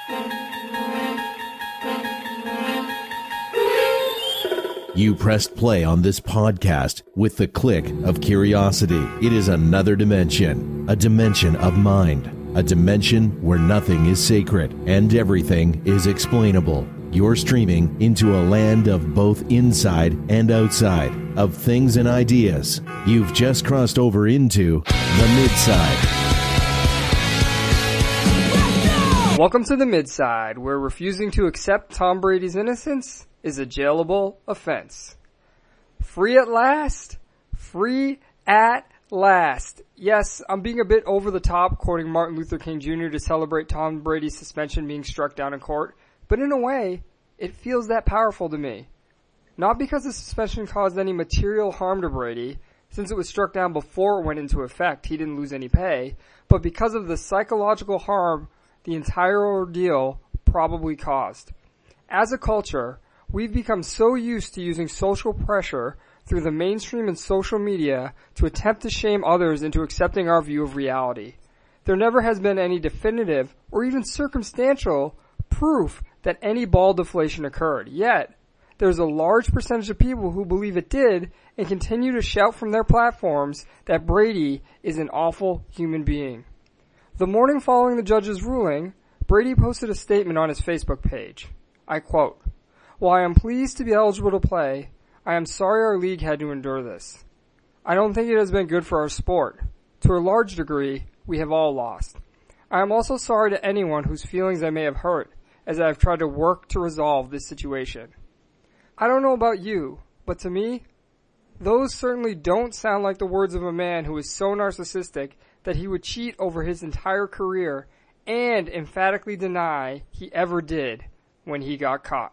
You pressed play on this podcast with the click of curiosity. It is another dimension, a dimension of mind, a dimension where nothing is sacred and everything is explainable. You're streaming into a land of both inside and outside, of things and ideas. You've just crossed over into the Midside. Welcome to the Midside, where refusing to accept Tom Brady's innocence is a jailable offense. Free at last? Free at last. Yes, I'm being a bit over the top quoting Martin Luther King Jr. to celebrate Tom Brady's suspension being struck down in court, but in a way, it feels that powerful to me. Not because the suspension caused any material harm to Brady, since it was struck down before it went into effect, he didn't lose any pay, but because of the psychological harm the entire ordeal probably caused. As a culture, we've become so used to using social pressure through the mainstream and social media to attempt to shame others into accepting our view of reality. There never has been any definitive or even circumstantial proof that any ball deflation occurred. Yet, there's a large percentage of people who believe it did and continue to shout from their platforms that Brady is an awful human being. The morning following the judge's ruling, Brady posted a statement on his Facebook page. I quote, "While I am pleased to be eligible to play, I am sorry our league had to endure this. I don't think it has been good for our sport. To a large degree, we have all lost. I am also sorry to anyone whose feelings I may have hurt, as I have tried to work to resolve this situation." I don't know about you, but to me, those certainly don't sound like the words of a man who is so narcissistic that he would cheat over his entire career and emphatically deny he ever did when he got caught.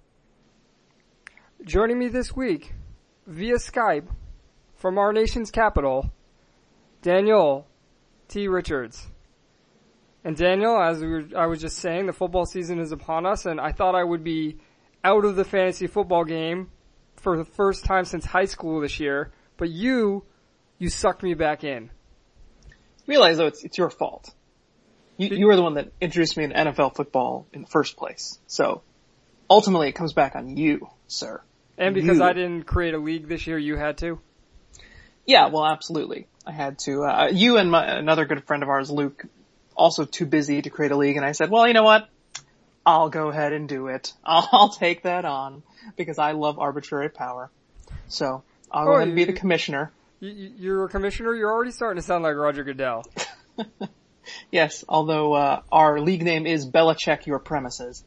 Joining me this week, via Skype, from our nation's capital, Daniel T. Richards. And Daniel, as I was just saying, the football season is upon us, and I thought I would be out of the fantasy football game for the first time since high school this year, but you sucked me back in. Realize though it's your fault. You were the one that introduced me to NFL football in the first place. So ultimately it comes back on you, sir. And because I didn't create a league this year, you had to? Yeah, well, absolutely. I had to. You and another good friend of ours, Luke, also too busy to create a league, and I said, well, you know what? I'll go ahead and do it. I'll take that on because I love arbitrary power. So I'll go ahead and be the commissioner. You're a commissioner? You're already starting to sound like Roger Goodell. Yes, although our league name is Belichick Your Premises.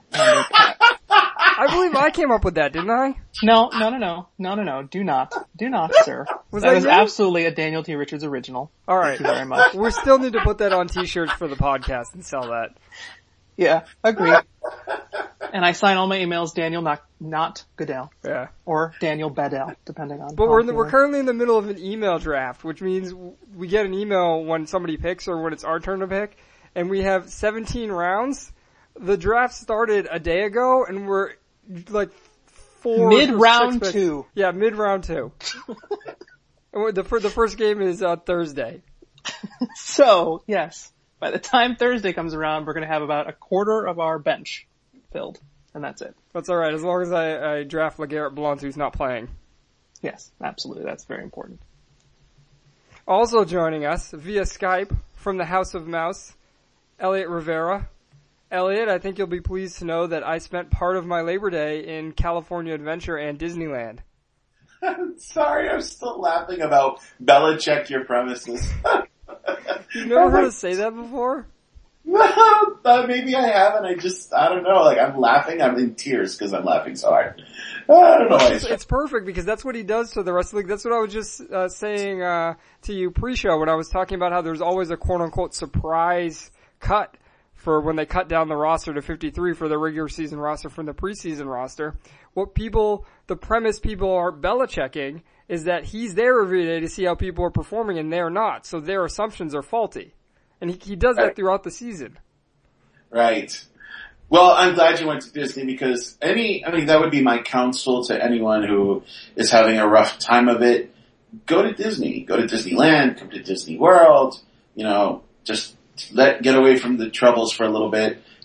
I believe I came up with that, didn't I? No. Do not, sir. That was absolutely a Daniel T. Richards original. All right. Thank you very much. We still need to put that on t-shirts for the podcast and sell that. Yeah, agree. And I sign all my emails Daniel, not Goodell. Yeah. Or Daniel Bedell, depending on. But we're currently in the middle of an email draft, which means we get an email when somebody picks or when it's our turn to pick, and we have 17 rounds. The draft started a day ago, and we're like mid-round 2. Yeah, mid-round 2. And the first game is Thursday. So, yes. By the time Thursday comes around, we're going to have about a quarter of our bench filled, and that's it. That's all right, as long as I draft LeGarrette Blount, who's not playing. Yes, absolutely. That's very important. Also joining us via Skype from the House of Mouse, Elliot Rivera. Elliot, I think you'll be pleased to know that I spent part of my Labor Day in California Adventure and Disneyland. I'm sorry, I'm still laughing about Belichick Your Premises. You've never heard us say that before? Maybe I haven't. I don't know. Like, I'm laughing. I'm in tears because I'm laughing so hard. I don't know why. It's perfect because that's what he does to the rest of the league. That's what I was just saying to you pre-show when I was talking about how there's always a quote-unquote surprise cut for when they cut down the roster to 53 for the regular season roster from the preseason roster. The premise people are Belichicking is that he's there every day to see how people are performing and they're not. So their assumptions are faulty. And he does that throughout the season. Right. Well, I'm glad you went to Disney because that would be my counsel to anyone who is having a rough time of it. Go to Disney. Go to Disneyland. Come to Disney World. Just get away from the troubles for a little bit.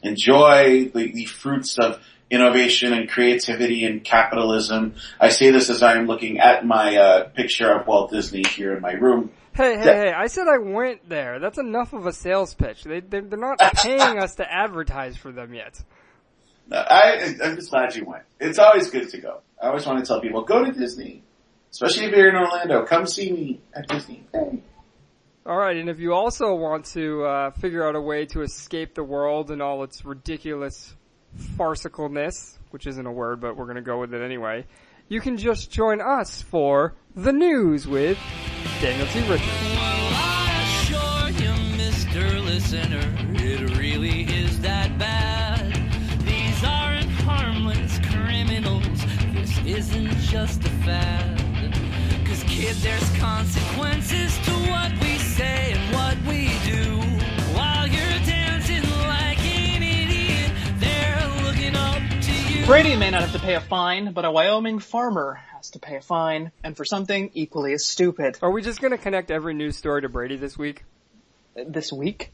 enjoy the fruits of innovation and creativity and capitalism. I say this as I am looking at my picture of Walt Disney here in my room. Hey, I said I went there. That's enough of a sales pitch. They're not paying us to advertise for them yet. I'm just glad you went. It's always good to go. I always want to tell people, go to Disney. Especially if you're in Orlando. Come see me at Disney. Hey. Alright, and if you also want to figure out a way to escape the world and all its ridiculous farcicalness, which isn't a word, but we're going to go with it anyway, you can just join us for The News with Daniel T. Richards. Well, I assure you, Mr. Listener, it really is that bad. These aren't harmless criminals. This isn't just a fad. 'Cause kid, there's consequences to what we say and what we do. While you're dancing like an idiot, they're looking up to you. Brady may not have to pay a fine, but a Wyoming farmer has to pay a fine, and for something equally as stupid. Are we just going to connect every news story to Brady this week? This week?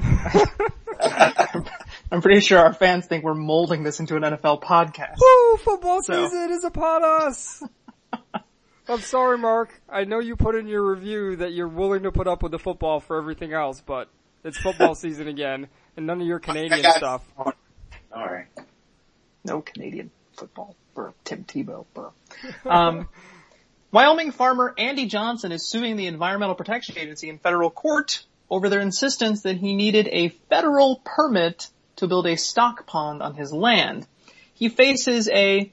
I'm pretty sure our fans think we're molding this into an NFL podcast. Woo! Football season is upon us! I'm sorry, Mark. I know you put in your review that you're willing to put up with the football for everything else, but it's football season again, and none of your Canadian stuff. Alright. No Canadian football for Tim Tebow. Wyoming farmer Andy Johnson is suing the Environmental Protection Agency in federal court over their insistence that he needed a federal permit to build a stock pond on his land. He faces a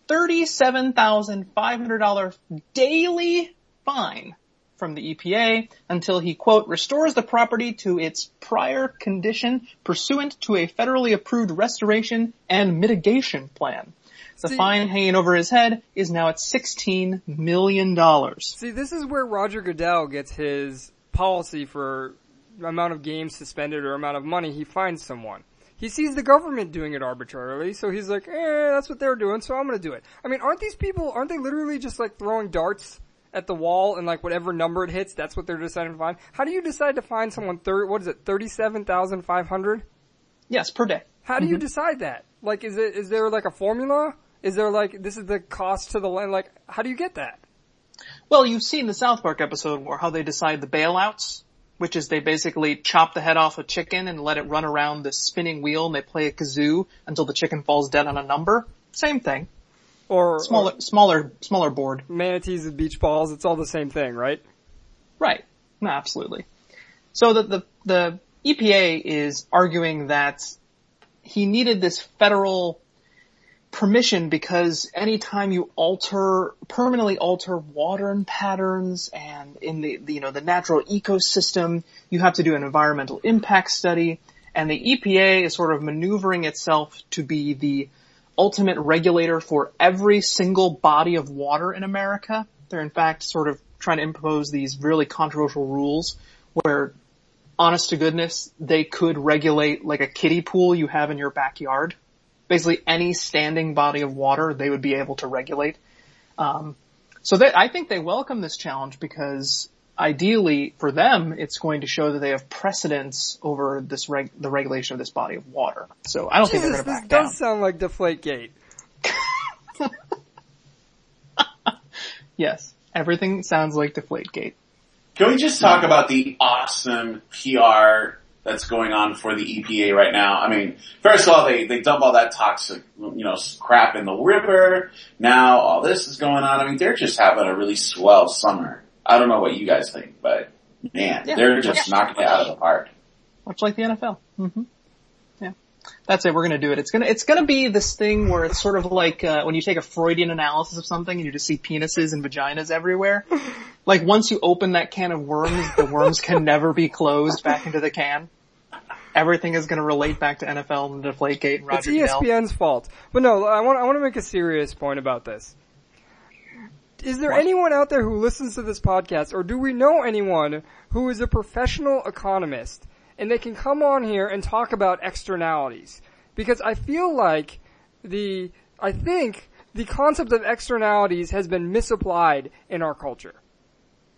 $37,500 daily fine from the EPA until he, quote, restores the property to its prior condition pursuant to a federally approved restoration and mitigation plan. The fine hanging over his head is now at $16 million. See, this is where Roger Goodell gets his policy for amount of games suspended or amount of money he fines someone. He sees the government doing it arbitrarily, so he's like, that's what they're doing, so I'm gonna do it. I mean, aren't they literally just like throwing darts at the wall and like whatever number it hits, that's what they're deciding to fine? How do you decide to fine someone 37,500? Yes, per day. How do you decide that? Like, is there like a formula? Is there like, this is the cost to the land? Like, how do you get that? Well, you've seen the South Park episode where how they decide the bailouts, which is they basically chop the head off a chicken and let it run around this spinning wheel and they play a kazoo until the chicken falls dead on a number. Same thing. Or smaller board. Manatees with beach balls, it's all the same thing, right? Right. No, absolutely. So the EPA is arguing that he needed this federal permission because anytime you permanently alter water patterns and in the natural ecosystem, you have to do an environmental impact study, and the EPA is sort of maneuvering itself to be the ultimate regulator for every single body of water in America. They're in fact sort of trying to impose these really controversial rules where, honest to goodness, they could regulate like a kiddie pool you have in your backyard. Basically any standing body of water they would be able to regulate. I think they welcome this challenge because ideally for them it's going to show that they have precedence over the regulation of this body of water. So I don't think they're going to back down. This does sound like Deflategate. Yes, everything sounds like Deflategate. Can we just talk about the awesome PR that's going on for the EPA right now? I mean, first of all, they dump all that toxic, crap in the river. Now all this is going on. I mean, they're just having a really swell summer. I don't know what you guys think, but man, they're just knocking it out of the park. Much like the NFL. Mm-hmm. Yeah. That's it. We're going to do it. It's going to be this thing where it's sort of like, when you take a Freudian analysis of something and you just see penises and vaginas everywhere. Like once you open that can of worms, the worms can never be closed back into the can. Everything is going to relate back to NFL and Deflategate and Roger Goodell. It's ESPN's fault. But no, I want to make a serious point about this. Is there anyone out there who listens to this podcast, or do we know anyone who is a professional economist and they can come on here and talk about externalities? Because I feel like I think the concept of externalities has been misapplied in our culture.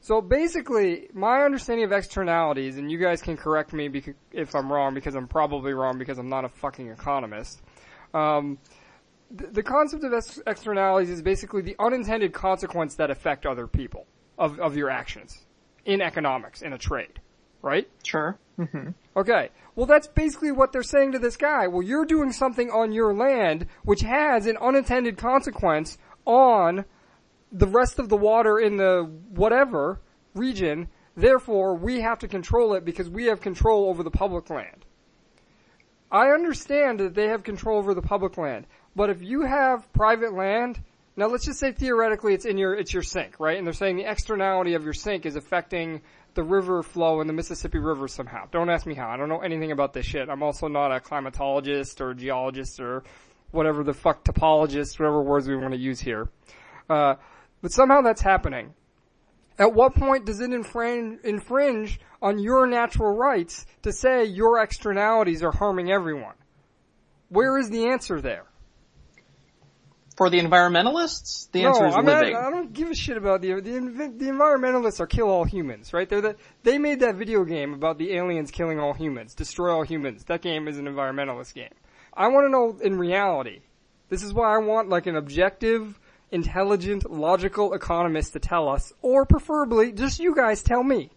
So basically, my understanding of externalities, and you guys can correct me if I'm wrong, because I'm probably wrong because I'm not a fucking economist. The concept of externalities is basically the unintended consequence that affect other people of your actions in economics, in a trade, right? Sure. Mm-hmm. Okay. Well, that's basically what they're saying to this guy. Well, you're doing something on your land which has an unintended consequence on the rest of the water in the whatever region. Therefore, we have to control it because we have control over the public land. I understand that they have control over the public land, but if you have private land, now let's just say theoretically it's your sink, right? And they're saying the externality of your sink is affecting the river flow in the Mississippi River somehow. Don't ask me how. I don't know anything about this shit. I'm also not a climatologist or a geologist or whatever the fuck topologist, whatever words we want to use here. But somehow that's happening. At what point does it infringe on your natural rights to say your externalities are harming everyone? Where is the answer there? For the environmentalists, the answer is living. I don't give a shit about the environmentalists are kill all humans, right? They made that video game about the aliens killing all humans, destroy all humans. That game is an environmentalist game. I want to know in reality. This is why I want like an objective, intelligent, logical economist to tell us, or preferably just you guys tell me.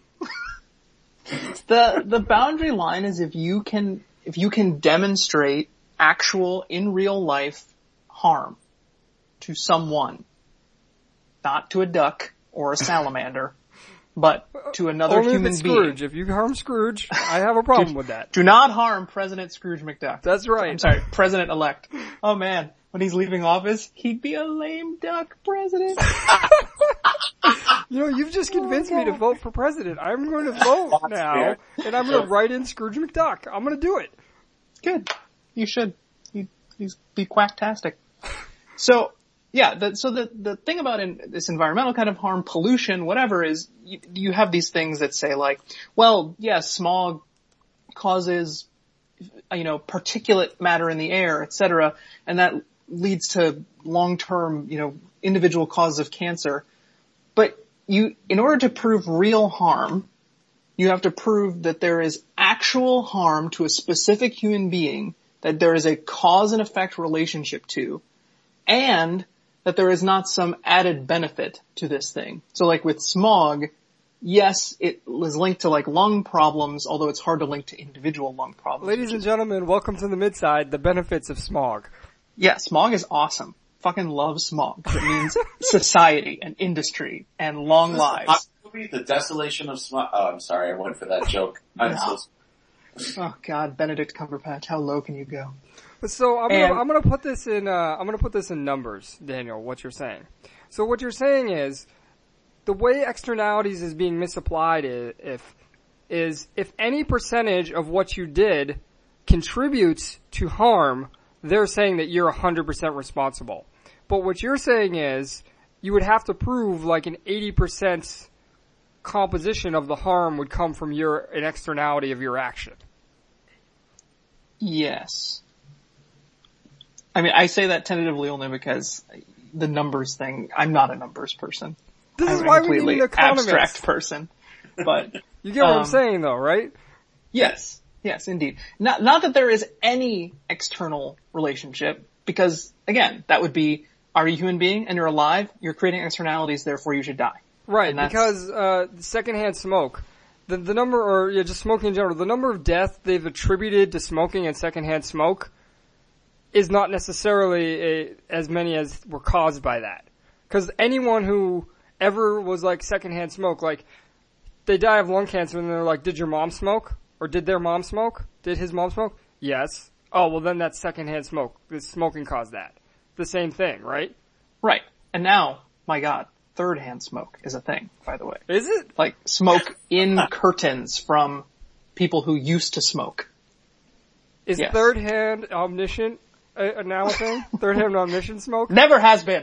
The boundary line is if you can demonstrate actual in real life harm to someone, not to a duck or a salamander, but to another Only human if it's being. Scrooge. If you harm Scrooge, I have a problem with that. Do not harm President Scrooge McDuck. That's right. I'm sorry, President-elect. Oh man, when he's leaving office, he'd be a lame duck president. You know, you've just convinced me to vote for president. I'm going to vote now, and I'm going to write in Scrooge McDuck. I'm going to do it. Good. You should. He's be quacktastic. So, yeah, the thing about this environmental kind of harm, pollution, whatever, is you have these things that say like, well, yes, smog causes, particulate matter in the air, etc., and that leads to long-term, individual causes of cancer. But in order to prove real harm, you have to prove that there is actual harm to a specific human being, that there is a cause and effect relationship to, and that there is not some added benefit to this thing. So like with smog, yes, it is linked to like lung problems, although it's hard to link to individual lung problems. Ladies and gentlemen, welcome to the Midside, the benefits of smog. Yeah, smog is awesome. Fucking love smog. It means society and industry and long lives. The Desolation of Smog. Oh, I'm sorry, I went for that joke. Oh God, Benedict Cumberbatch, how low can you go? So I'm gonna put this in numbers, Daniel, what you're saying. So what you're saying is the way externalities is being misapplied is if any percentage of what you did contributes to harm, they're saying that you're 100% responsible. But what you're saying is you would have to prove like an 80% composition of the harm would come from an externality of your action. Yes. I mean, I say that tentatively only because the numbers thing, I'm not a numbers person. This is why we need an economist. Abstract person. But you get what I'm saying though, right? Yes. Yes, indeed. Not that there is any external relationship, because again, that would be, are you a human being and you're alive? You're creating externalities, therefore you should die. Right, because secondhand smoke, the number, or just smoking in general, the number of deaths they've attributed to smoking and secondhand smoke is not necessarily as many as were caused by that. Because anyone who ever was like secondhand smoke, like they die of lung cancer and they're like, did your mom smoke? Or did their mom smoke? Did his mom smoke? Yes. Oh, well then that's secondhand smoke. The smoking caused that. The same thing, right? Right. And now, my God, third-hand smoke is a thing, by the way. Is it? Like smoke in curtains from people who used to smoke. Is third-hand omniscient now a thing? Third-hand omniscient smoke? Never has been.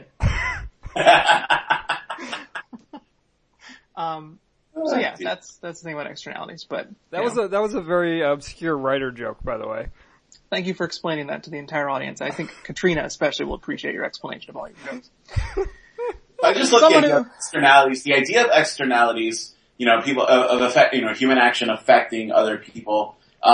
So yeah, that's the thing about externalities, but that was a very obscure writer joke, by the way. Thank you for explaining that to the entire audience. I think Katrina especially will appreciate your explanation of all your jokes. I just look at externalities. The idea of externalities, people of effect, human action affecting other people.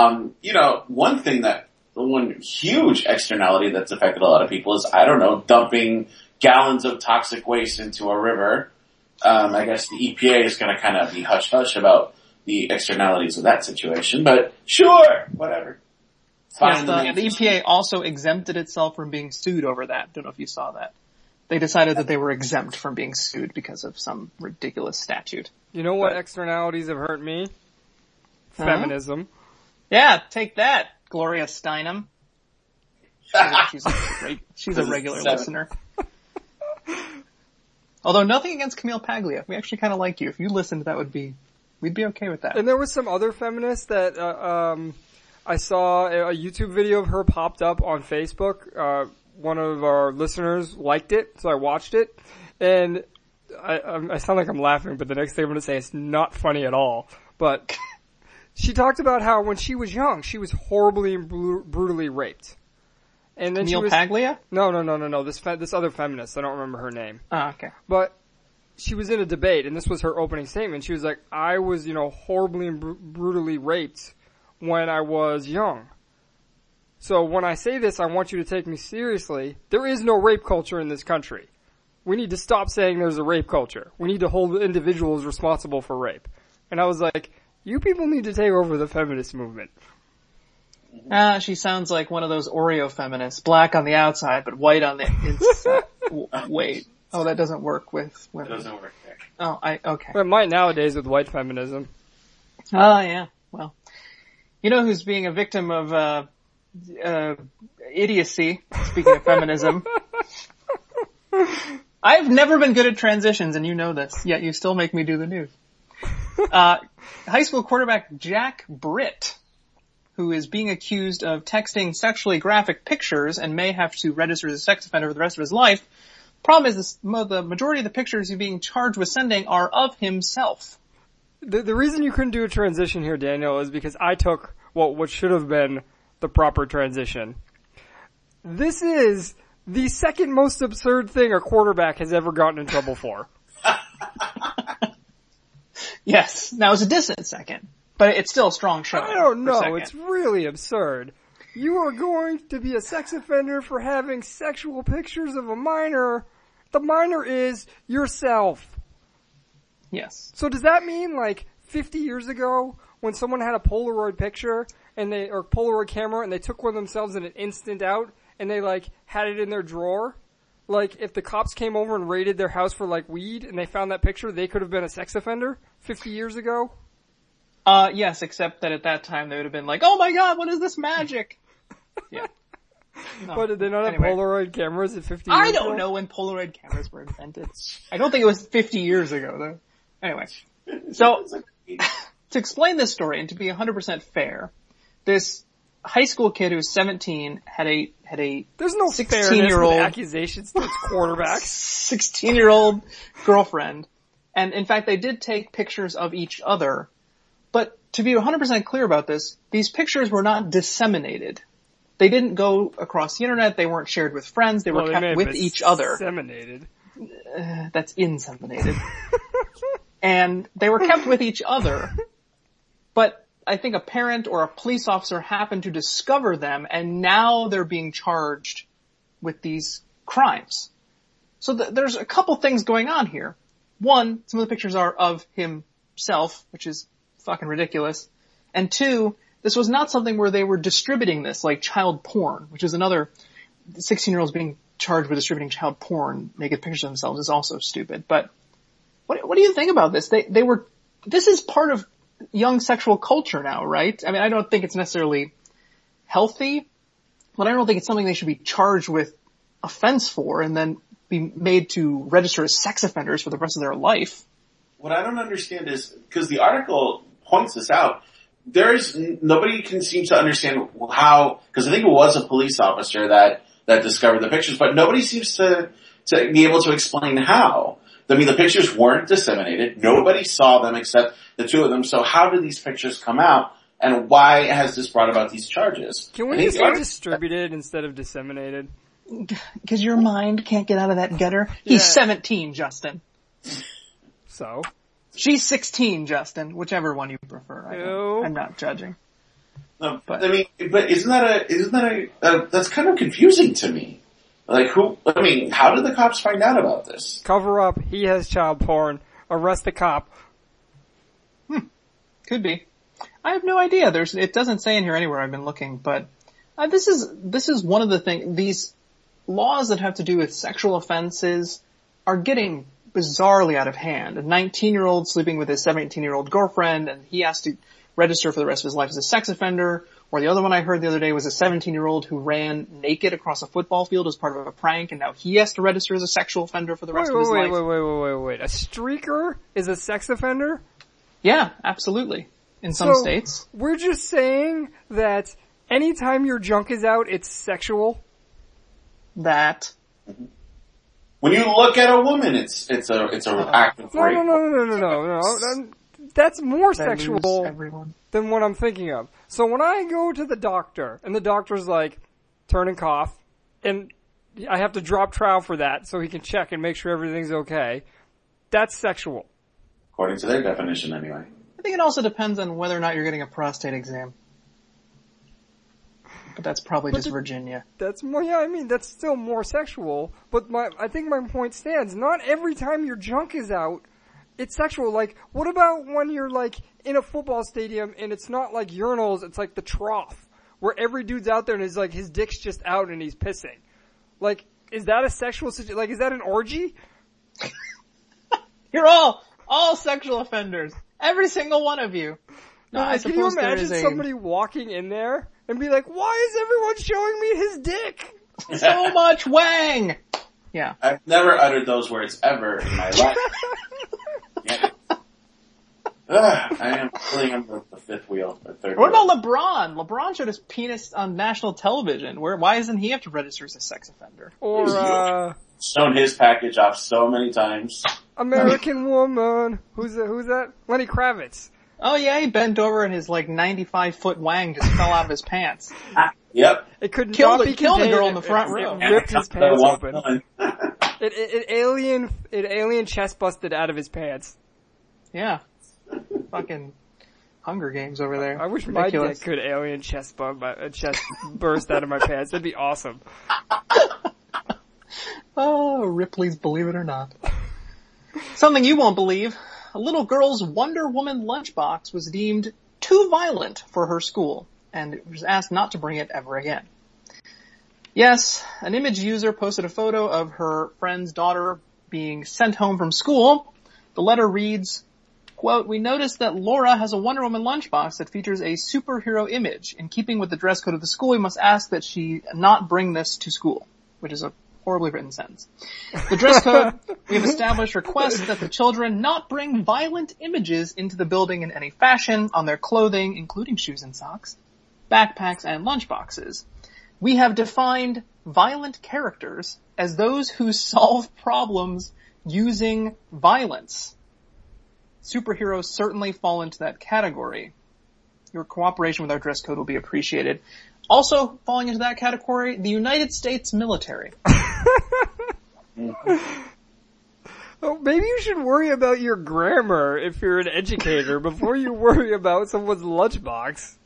One huge externality that's affected a lot of people is, I don't know, dumping gallons of toxic waste into a river. I guess the EPA is going to kind of be hush-hush about the externalities of that situation, but sure, whatever. Yes, the EPA also exempted itself from being sued over that. Don't know if you saw that. They decided that they were exempt from being sued because of some ridiculous statute. You know what externalities have hurt me? Feminism. Yeah, take that, Gloria Steinem. She's a regular listener. Although nothing against Camille Paglia. We actually kind of like you. If you listened, we'd be okay with that. And there was some other feminists that, I saw a YouTube video of her popped up on Facebook. One of our listeners liked it, so I watched it. And I sound like I'm laughing, but the next thing I'm going to say is not funny at all. But she talked about how when she was young, she was horribly and brutally raped. And then Camille Paglia? No. This other feminist. I don't remember her name. Oh, okay. But she was in a debate, and this was her opening statement. She was like, I was, horribly and brutally raped when I was young. So when I say this, I want you to take me seriously. There is no rape culture in this country. We need to stop saying there's a rape culture. We need to hold individuals responsible for rape. And I was like, you people need to take over the feminist movement. She sounds like one of those Oreo feminists. Black on the outside, but white on the inside. Wait. Oh, that doesn't work with women. It doesn't work there. Oh, okay. Well, it might nowadays with white feminism. Oh, yeah. Well, you know who's being a victim of, idiocy, speaking of feminism? I've never been good at transitions, and you know this, yet you still make me do the news. High school quarterback Jack Britt, who is being accused of texting sexually graphic pictures and may have to register as a sex offender for the rest of his life. Problem is, the majority of the pictures he's being charged with sending are of himself. The reason you couldn't do a transition here, Daniel, is because I took what should have been the proper transition. This is the second most absurd thing a quarterback has ever gotten in trouble for. Yes. Now it's a distant second, but it's still a strong show. I don't know. It's really absurd. You are going to be a sex offender for having sexual pictures of a minor. The minor is yourself. Yes. So does that mean 50 years ago when someone had a Polaroid picture or Polaroid camera and they took one themselves and it instant out and they had it in their drawer? If the cops came over and raided their house for weed and they found that picture, they could have been a sex offender 50 years ago? Yes, except that at that time they would have been like, oh my god, what is this magic? Yeah. No. But did they not have Polaroid cameras at 50 years ago? I don't know when Polaroid cameras were invented. I don't think it was 50 years ago, though. Anyway. So, to explain this story, and to be 100% fair, this high school kid who was 17 had a There's no 16-year-old accusations to its quarterbacks. 16-year-old girlfriend. And in fact, they did take pictures of each other. But to be 100% clear about this, these pictures were not disseminated. They didn't go across the internet. They weren't shared with friends. They were kept with each other. Disseminated. That's inseminated. And they were kept with each other. But I think a parent or a police officer happened to discover them, and now they're being charged with these crimes. So there's a couple things going on here. One, some of the pictures are of himself, which is fucking ridiculous. And two, this was not something where they were distributing this, like child porn, which is another 16-year-olds being charged with distributing child porn, naked pictures of themselves is also stupid. But what do you think about this? This is part of young sexual culture now, right? I mean, I don't think it's necessarily healthy, but I don't think it's something they should be charged with offense for and then be made to register as sex offenders for the rest of their life. What I don't understand is, because the article points this out, nobody can seem to understand how, because I think it was a police officer that discovered the pictures, but nobody seems to be able to explain how. I mean, the pictures weren't disseminated. Nobody saw them except the two of them. So how did these pictures come out? And why has this brought about these charges? Can we just say distributed instead of disseminated? Because your mind can't get out of that gutter. He's Yeah. 17, Justin. So? She's 16, Justin. Whichever one you prefer. Ew. I'm not judging. No, But- I mean, but isn't that that's kind of confusing to me. Like how did the cops find out about this? Cover up. He has child porn. Arrest the cop. Could be. I have no idea. It doesn't say in here anywhere. I've been looking, but this is one of the things. These laws that have to do with sexual offenses are getting bizarrely out of hand. A 19-year-old sleeping with his 17-year-old girlfriend, and he has to register for the rest of his life as a sex offender. Or the other one I heard the other day was a 17-year-old who ran naked across a football field as part of a prank, and now he has to register as a sexual offender for the rest of his life. Wait. A streaker is a sex offender? Yeah, absolutely. In some So, states. We're just saying that anytime your junk is out, it's sexual. That. When you look at a woman, it's an act of rape. No. That's more That sexual moves everyone. than what I'm thinking of. So when I go to the doctor, and the doctor's like, turn and cough, and I have to drop trowel for that so he can check and make sure everything's okay, that's sexual. According to their definition, anyway. I think it also depends on whether or not you're getting a prostate exam. But that's probably just Virginia. That's more, that's still more sexual, but I think my point stands. Not every time your junk is out, it's sexual. Like, what about when you're like in a football stadium and it's not like urinals, it's like the trough, where every dude's out there and his dick's just out and he's pissing. Like, is that a sexual situation? Like, is that an orgy? You're all sexual offenders. Every single one of you. No, I Can you suppose there imagine is somebody walking in there and be like, why is everyone showing me his dick? so much wang. Yeah. I've never uttered those words ever in my life. Yeah. I am feeling on the fifth wheel, or third What wheel. about LeBron? LeBron showed his penis on national television. Why doesn't he have to register as a sex offender? Or, Shown his package off so many times. American Woman. Who's that? Lenny Kravitz. Oh yeah, he bent over and his 95-foot wang just fell out of his pants. Yep. It could Killed not a- be killed a contained. girl in the front row. It ripped his pants One open. one. It alien chest busted out of his pants. Yeah. Fucking Hunger Games over there. I wish Ridiculous. my dick could alien chest burst out of my pants. That'd be awesome. Oh, Ripley's Believe It or Not. Something you won't believe. A little girl's Wonder Woman lunchbox was deemed too violent for her school, and it was asked not to bring it ever again. Yes, an image user posted a photo of her friend's daughter being sent home from school. The letter reads, quote, "We noticed that Laura has a Wonder Woman lunchbox that features a superhero image. In keeping with the dress code of the school, we must ask that she not bring this to school," which is a horribly written sentence. The dress code, we have established, requests that the children not bring violent images into the building in any fashion on their clothing, including shoes and socks, backpacks, and lunchboxes. We have defined violent characters as those who solve problems using violence. Superheroes certainly fall into that category. Your cooperation with our dress code will be appreciated. Also falling into that category, the United States military. Oh, maybe you should worry about your grammar if you're an educator bose you worry about someone's lunchbox.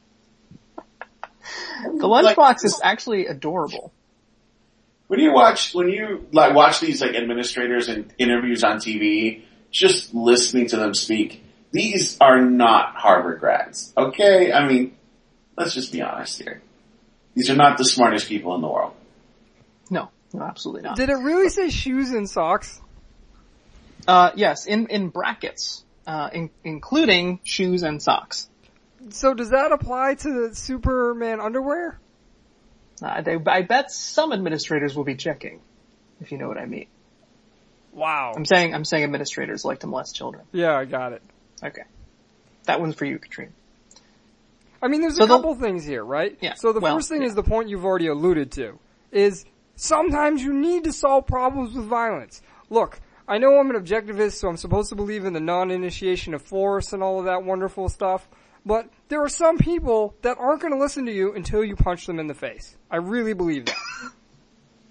The lunchbox is actually adorable. When you watch these administrators and interviews on TV, just listening to them speak, these are not Harvard grads. Okay? I mean, let's just be honest here. These are not the smartest people in the world. No, absolutely not. Did it really say shoes and socks? Yes, in brackets, including shoes and socks. So does that apply to the Superman underwear? I bet some administrators will be checking, if you know what I mean. Wow. I'm saying administrators like to molest children. Yeah, I got it. Okay. That one's for you, Katrina. I mean, there's So a the- couple things here, right? Yeah, So the well, first thing yeah. is the point you've already alluded to, is sometimes you need to solve problems with violence. Look, I know I'm an objectivist, so I'm supposed to believe in the non-initiation of force and all of that wonderful stuff, but there are some people that aren't going to listen to you until you punch them in the face. I really believe that.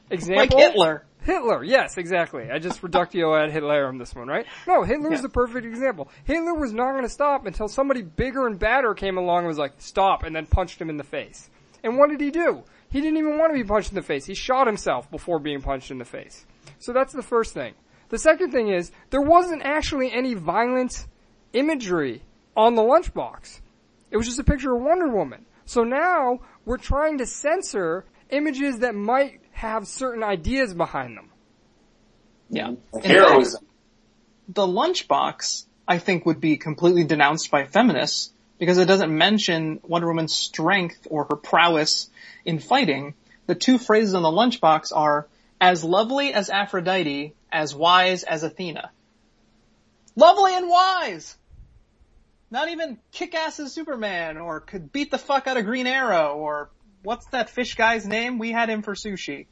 example. Like Hitler. Hitler, yes, exactly. I just reductio ad Hitlerum this one, right? No, Hitler's the perfect example. Hitler was not going to stop until somebody bigger and badder came along and was like, stop, and then punched him in the face. And what did he do? He didn't even want to be punched in the face. He shot himself before being punched in the face. So that's the first thing. The second thing is, there wasn't actually any violent imagery on the lunchbox. It was just a picture of Wonder Woman. So now, we're trying to censor images that might have certain ideas behind them. Yeah. Heroism. The lunchbox, I think, would be completely denounced by feminists because it doesn't mention Wonder Woman's strength or her prowess in fighting. The two phrases on the lunchbox are, as lovely as Aphrodite, as wise as Athena. Lovely and wise! Not even kick-ass as Superman, or could beat the fuck out of Green Arrow, or what's that fish guy's name? We had him for sushi.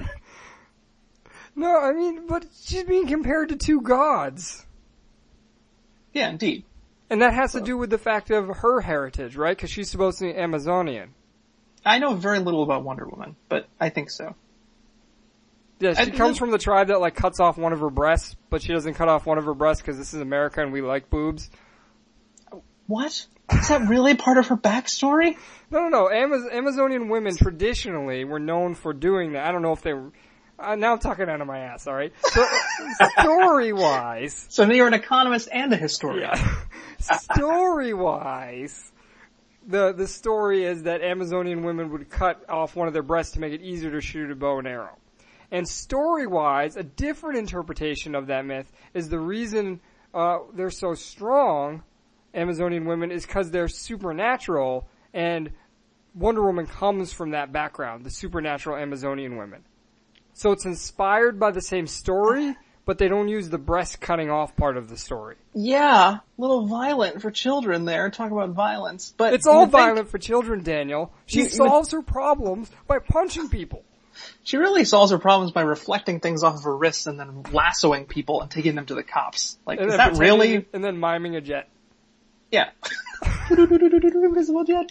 No, I mean, but she's being compared to two gods. Yeah, indeed. And that has to do with the fact of her heritage, right? Because she's supposed to be Amazonian. I know very little about Wonder Woman, but I think so. Yeah, she comes from the tribe that, like, cuts off one of her breasts, but she doesn't cut off one of her breasts because this is America and we like boobs. What? Is that really part of her backstory? No. Amazonian women traditionally were known for doing that. I don't know if they were... now I'm talking out of my ass, alright? So, story-wise... So now you're an economist and a historian. Yeah. Story-wise, the story is that Amazonian women would cut off one of their breasts to make it easier to shoot a bow and arrow. And story-wise, a different interpretation of that myth is the reason they're so strong, Amazonian women, is because they're supernatural, and Wonder Woman comes from that background, the supernatural Amazonian women. So it's inspired by the same story, but they don't use the breast cutting off part of the story. Yeah, a little violent for children there. Talk about violence. But it's all violent for children, Daniel. She solves her problems by punching people. She really solves her problems by reflecting things off of her wrists and then lassoing people and taking them to the cops. Like, is that really? And then miming a jet. Yeah. Invisible jet.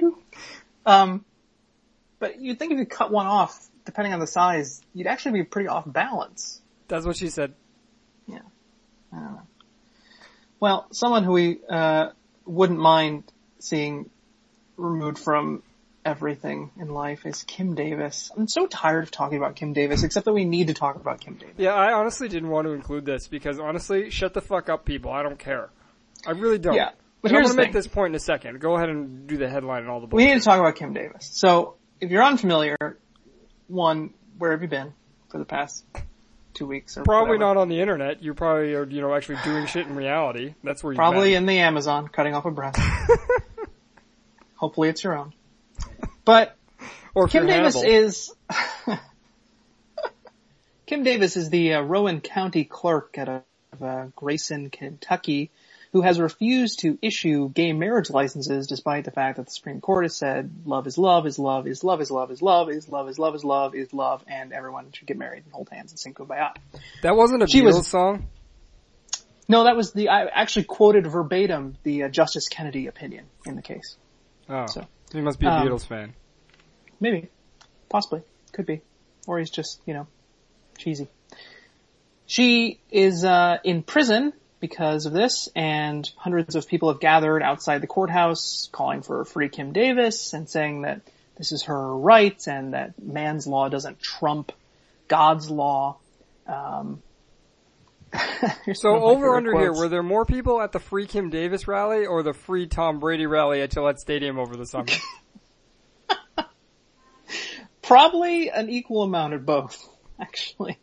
But you'd think if you cut one off, depending on the size, you'd actually be pretty off balance. That's what she said. Yeah. I don't know. Well, someone who we wouldn't mind seeing removed from everything in life is Kim Davis. I'm so tired of talking about Kim Davis, except that we need to talk about Kim Davis. Yeah, I honestly didn't want to include this because honestly, shut the fuck up, people. I don't care. I really don't. Yeah. But I'm here's going the to make this point in a second. Go ahead and do the headline and all the We bullshit. need to talk about Kim Davis. So, if you're unfamiliar, one, where have you been for the past 2 weeks or Probably whatever? not on the internet. You probably are, actually doing shit in reality. That's where you've Probably been. in the Amazon, cutting off a breast. Hopefully it's your own. But Or Kim Davis Hannibal. is Kim Davis is the Rowan County clerk at Grayson, Kentucky, who has refused to issue gay marriage licenses despite the fact that the Supreme Court has said love is love is love is love is love is love is love is love is love is love, and everyone should get married and hold hands and sing Kumbaya. That wasn't a Beatles song? No, that was I actually quoted verbatim the Justice Kennedy opinion in the case. Oh. So, He must be a Beatles fan. Maybe. Possibly. Could be. Or he's just, cheesy. She is in prison because of this, and hundreds of people have gathered outside the courthouse calling for free Kim Davis and saying that this is her right and that man's law doesn't trump God's law. So over under here, were there more people at the free Kim Davis rally or the free Tom Brady rally at Gillette Stadium over the summer? Probably an equal amount of both, actually.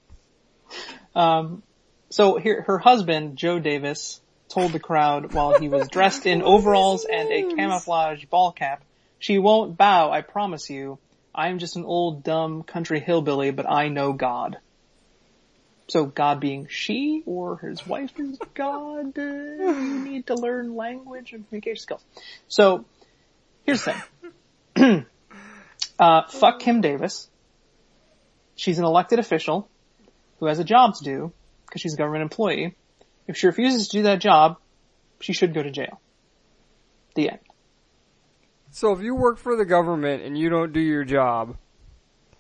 So here, her husband, Joe Davis, told the crowd while he was dressed in overalls and a camouflage ball cap, "She won't bow, I promise you. I'm just an old, dumb country hillbilly, but I know God." So God being she, or his wife is God? You need to learn language and communication skills. So, here's the thing. Fuck Kim Davis. She's an elected official who has a job to do because she's a government employee. If she refuses to do that job, she should go to jail. The end. So if you work for the government and you don't do your job,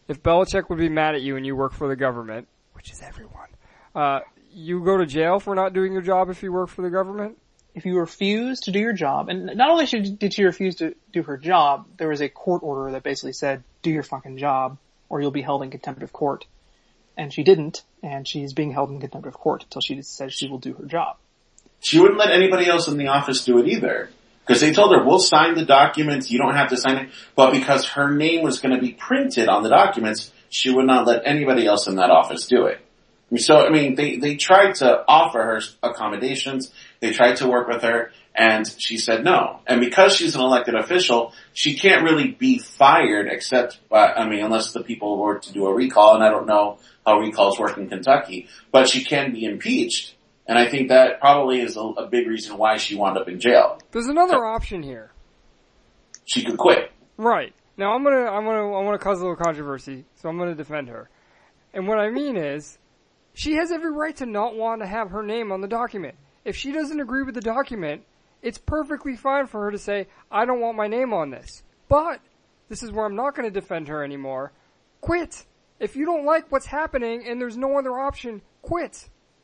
if Belichick would be mad at you and you work for the government, which is everyone, you go to jail for not doing your job if you work for the government? If you refuse to do your job, and not only did she refuse to do her job, there was a court order that basically said, do your fucking job or you'll be held in contempt of court. And she didn't, and she's being held in contempt of court until she says she will do her job. She wouldn't let anybody else in the office do it either. Because they told her, we'll sign the documents, you don't have to sign it. But because her name was going to be printed on the documents, she would not let anybody else in that office do it. So, I mean, they tried to offer her accommodations, they tried to work with her, and she said no. And because she's an elected official, she can't really be fired except, unless the people were to do a recall, and I don't know how recalls work in Kentucky, but she can be impeached. And I think that probably is a big reason why she wound up in jail. There's another option here. She could quit. Right. Now I want to cause a little controversy, so I'm going to defend her. And what I mean is, she has every right to not want to have her name on the document. If she doesn't agree with the document, it's perfectly fine for her to say, I don't want my name on this. But, this is where I'm not going to defend her anymore. Quit. If you don't like what's happening and there's no other option, quit.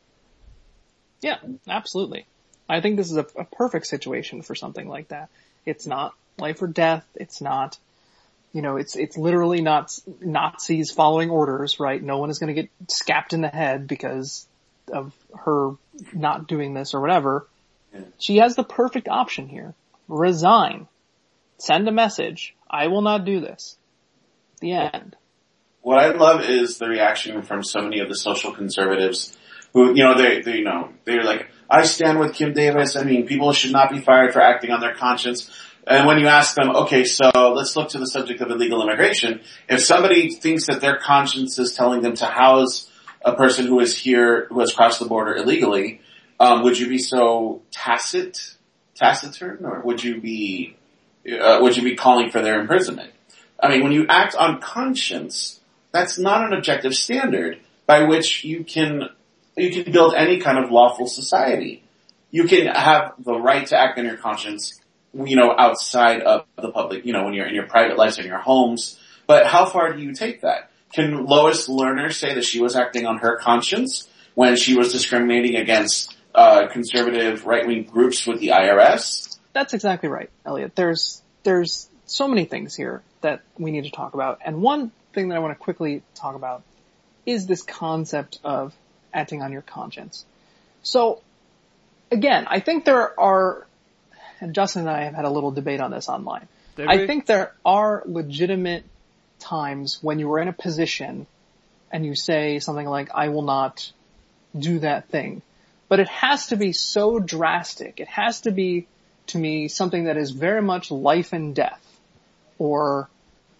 Yeah, absolutely. I think this is a perfect situation for something like that. It's not life or death. It's not, it's literally not Nazis following orders, right? No one is going to get scapped in the head because of her not doing this or whatever. Yeah. She has the perfect option here. Resign. Send a message. I will not do this. The end. What I love is the reaction from so many of the social conservatives who, they're like, I stand with Kim Davis. I mean, people should not be fired for acting on their conscience. And when you ask them, okay, so let's look to the subject of illegal immigration. If somebody thinks that their conscience is telling them to house a person who is here, who has crossed the border illegally, would you be so taciturn, or would you be calling for their imprisonment? I mean, when you act on conscience, that's not an objective standard by which you can build any kind of lawful society. You can have the right to act on your conscience, outside of the public, when you're in your private lives, in your homes. But how far do you take that? Can Lois Lerner say that she was acting on her conscience when she was discriminating against conservative right-wing groups with the IRS? That's exactly right, Elliot. There's so many things here that we need to talk about. And one thing that I want to quickly talk about is this concept of acting on your conscience. So, again, I think there are, and Justin and I have had a little debate on this online. I think there are legitimate times when you are in a position and you say something like, I will not do that thing. But it has to be so drastic. It has to be, to me, something that is very much life and death, or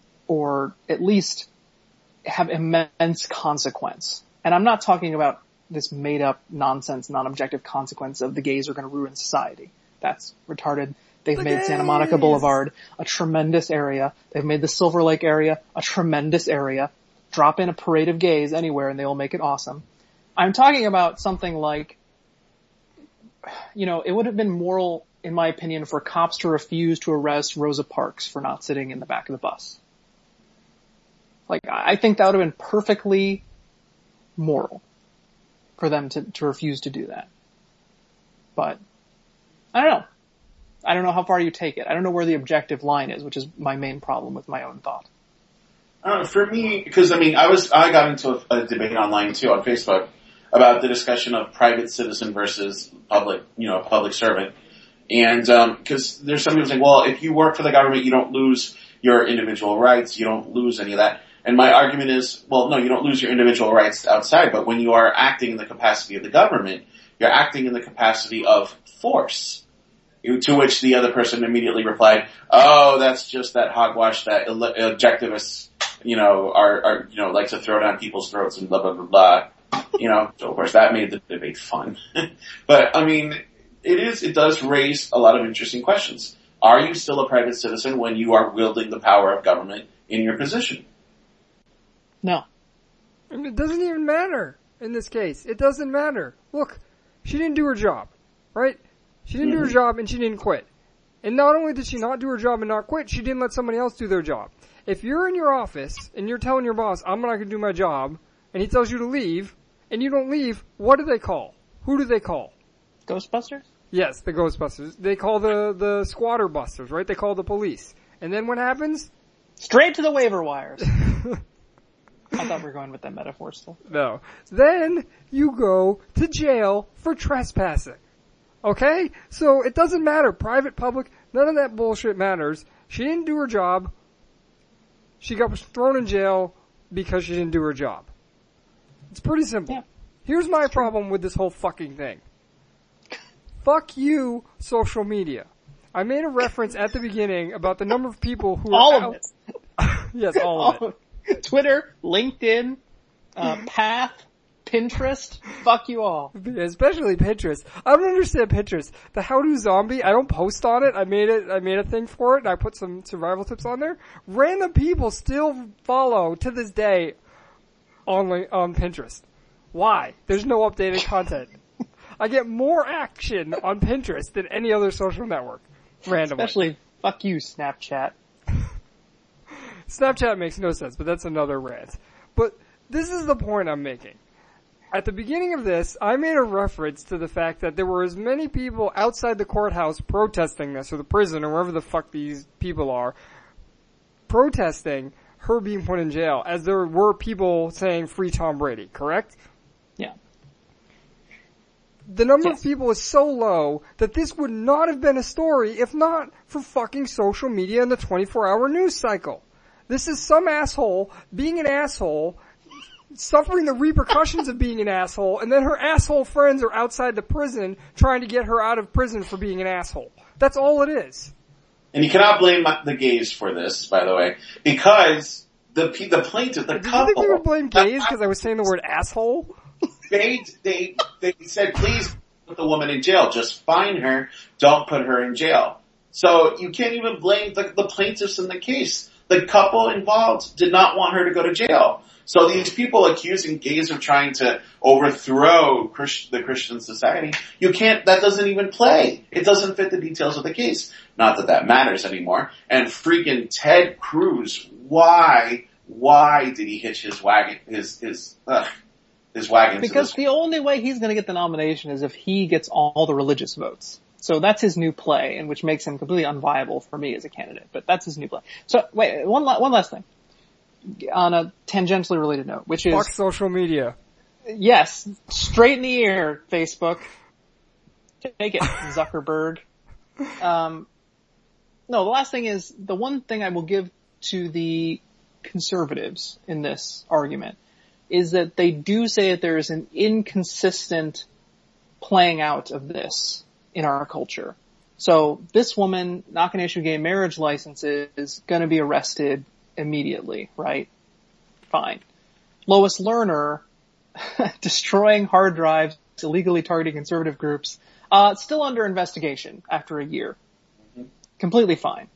at least have immense consequence. And I'm not talking about this made up nonsense, non-objective consequence of the gays are going to ruin society. That's retarded. They've made Santa Monica Boulevard a tremendous area. They've made the Silver Lake area a tremendous area. Drop in a parade of gays anywhere and they will make it awesome. I'm talking about something like, it would have been moral, in my opinion, for cops to refuse to arrest Rosa Parks for not sitting in the back of the bus. I think that would have been perfectly moral for them to refuse to do that. But, I don't know. I don't know how far you take it. I don't know where the objective line is, which is my main problem with my own thought. For me, because I got into a debate online too on Facebook about the discussion of private citizen versus public servant. And, cause there's some people saying, well, if you work for the government, you don't lose your individual rights, you don't lose any of that. And my argument is, well, no, you don't lose your individual rights outside, but when you are acting in the capacity of the government, you're acting in the capacity of force. To which the other person immediately replied, oh, that's just that hogwash that objectivists, are like to throw down people's throats and blah, blah, blah, blah. So of course that made the debate fun. But it does raise a lot of interesting questions. Are you still a private citizen when you are wielding the power of government in your position? No. It doesn't even matter in this case. It doesn't matter. Look, she didn't do her job, right? She didn't do her job and she didn't quit. And not only did she not do her job and not quit, she didn't let somebody else do their job. If you're in your office and you're telling your boss, I'm not going to do my job, and he tells you to leave, and you don't leave, what do they call? Who do they call? Ghostbusters? Yes, the Ghostbusters. They call the squatter busters, right? They call the police. And then what happens? Straight to the waiver wires. I thought we were going with that metaphor still. No. Then you go to jail for trespassing. Okay? So it doesn't matter. Private, public, none of that bullshit matters. She didn't do her job. She got thrown in jail because she didn't do her job. It's pretty simple. Yeah. Here's my problem with this whole fucking thing. Fuck you, social media. I made a reference at the beginning about the number of people who all are of out. it. Yes, all of it. Twitter, LinkedIn, Path, Pinterest. Fuck you all. Especially Pinterest. I don't understand Pinterest. The How To Zombie, I don't post on it. I made a thing for it and I put some survival tips on there. Random people still follow to this day on Pinterest. Why? There's no updated content. I get more action on Pinterest than any other social network. Randomly. Especially, fuck you, Snapchat. Snapchat makes no sense, but that's another rant. But this is the point I'm making. At the beginning of this, I made a reference to the fact that there were as many people outside the courthouse protesting this, or the prison, or wherever the fuck these people are, protesting her being put in jail, as there were people saying free Tom Brady, correct? Yeah. The number of people is so low that this would not have been a story if not for fucking social media and the 24-hour news cycle. This is some asshole being an asshole, suffering the repercussions of being an asshole, and then her asshole friends are outside the prison trying to get her out of prison for being an asshole. That's all it is. And you cannot blame the gays for this, by the way, because the plaintiff, the Did couple. you think we would blame gays because I was saying the word asshole? They said, please put the woman in jail. Just fine her. Don't put her in jail. So you can't even blame the plaintiffs in the case. The couple involved did not want her to go to jail. So these people accusing gays of trying to overthrow the Christian society, that doesn't even play. It doesn't fit the details of the case. Not that matters anymore. And freaking Ted Cruz, why did he hitch his wagon, his wagon? Because the only way he's gonna get the nomination is if he gets all the religious votes. So that's his new play, and which makes him completely unviable for me as a candidate. But that's his new play. So wait, one last thing. On a tangentially related note, which is... Fuck social media. Yes, straight in the ear, Facebook. Take it, Zuckerberg. No, the last thing is, the one thing I will give to the conservatives in this argument is that they do say that there is an inconsistent playing out of this in our culture. So this woman not going to issue gay marriage licenses is going to be arrested immediately, right? Fine. Lois Lerner destroying hard drives, illegally targeting conservative groups, still under investigation after a year. Mm-hmm. Completely fine.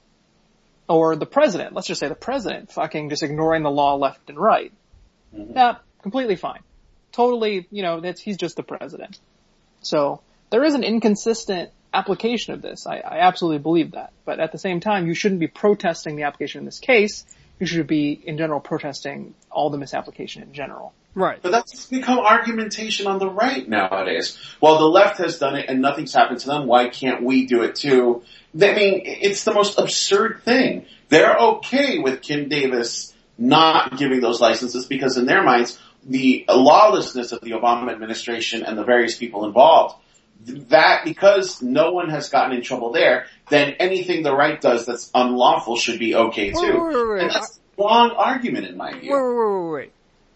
Or the president, let's just say the president fucking just ignoring the law left and right. Mm-hmm. Yeah, completely fine. Totally, he's just the president. So there is an inconsistent application of this. I absolutely believe that. But at the same time, you shouldn't be protesting the application in this case. You should be, in general, protesting all the misapplication in general. Right. But that's become argumentation on the right nowadays. Well, the left has done it and nothing's happened to them. Why can't we do it too? I mean, it's the most absurd thing. They're okay with Kim Davis not giving those licenses because in their minds, the lawlessness of the Obama administration and the various people involved, that because no one has gotten in trouble there, then anything the right does that's unlawful should be okay too. Wait. And that's a wrong argument in my view. Wait.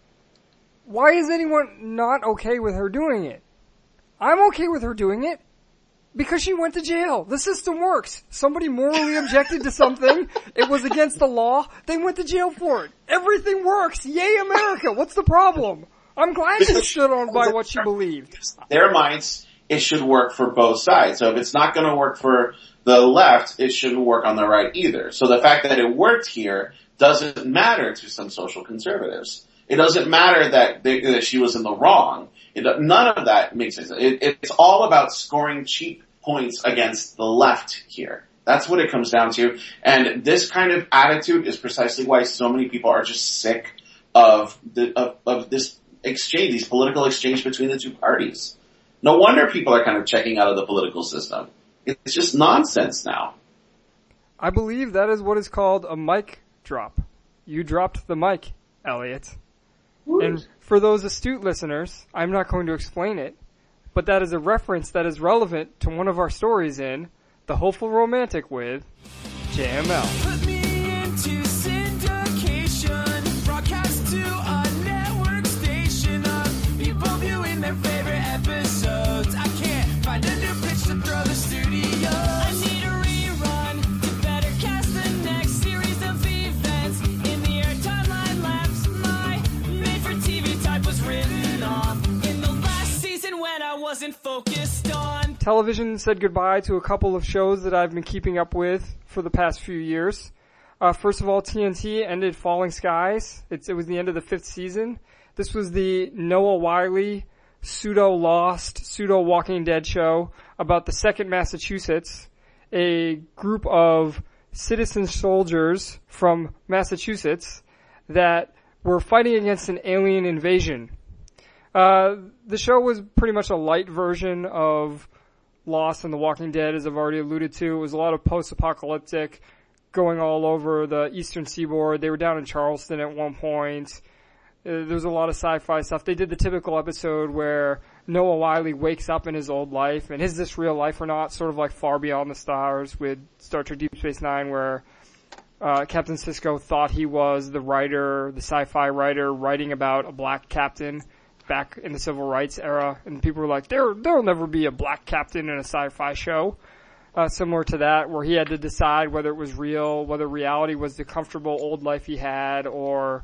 Why is anyone not okay with her doing it? I'm okay with her doing it because she went to jail. The system works. Somebody morally objected to something. It was against the law. They went to jail for it. Everything works. Yay, America. What's the problem? I'm glad she stood on by what she believed. Their minds, it should work for both sides. So if it's not going to work for the left, it shouldn't work on the right either. So the fact that it worked here doesn't matter to some social conservatives. It doesn't matter that she was in the wrong. None of that makes sense. It's all about scoring cheap points against the left here. That's what it comes down to. And this kind of attitude is precisely why so many people are just sick of this exchange, these political exchange between the two parties. No wonder people are kind of checking out of the political system. It's just nonsense now. I believe that is what is called a mic drop. You dropped the mic, Elliot. And for those astute listeners, I'm not going to explain it, but that is a reference that is relevant to one of our stories in The Hopeful Romantic with JML. Put me into syndication, broadcast to a network station of people viewing their favorite episodes. I can't find a new pitch to throw the studio. I need a rerun to better cast the next series of events. In the air timeline lapse, my made-for-TV type was written off in the last season when I wasn't focused on. Television said goodbye to a couple of shows that I've been keeping up with for the past few years. First of all, TNT ended Falling Skies. It was the end of the 5th season. This was the Noah Wyle pseudo-Lost, pseudo-Walking Dead show about the 2nd Massachusetts, a group of citizen soldiers from Massachusetts that were fighting against an alien invasion. The show was pretty much a light version of Lost and The Walking Dead, as I've already alluded to. It was a lot of post-apocalyptic, going all over the eastern seaboard. They were down in Charleston at one point. There was a lot of sci-fi stuff. They did the typical episode where Noah Wyle wakes up in his old life, and is this real life or not? Sort of like Far Beyond the Stars with Star Trek Deep Space Nine, where Captain Sisko thought he was the writer, the sci-fi writer, writing about a black captain back in the civil rights era, and people were like, there'll never be a black captain in a sci-fi show. Similar to that, where he had to decide whether it was real, whether reality was the comfortable old life he had, or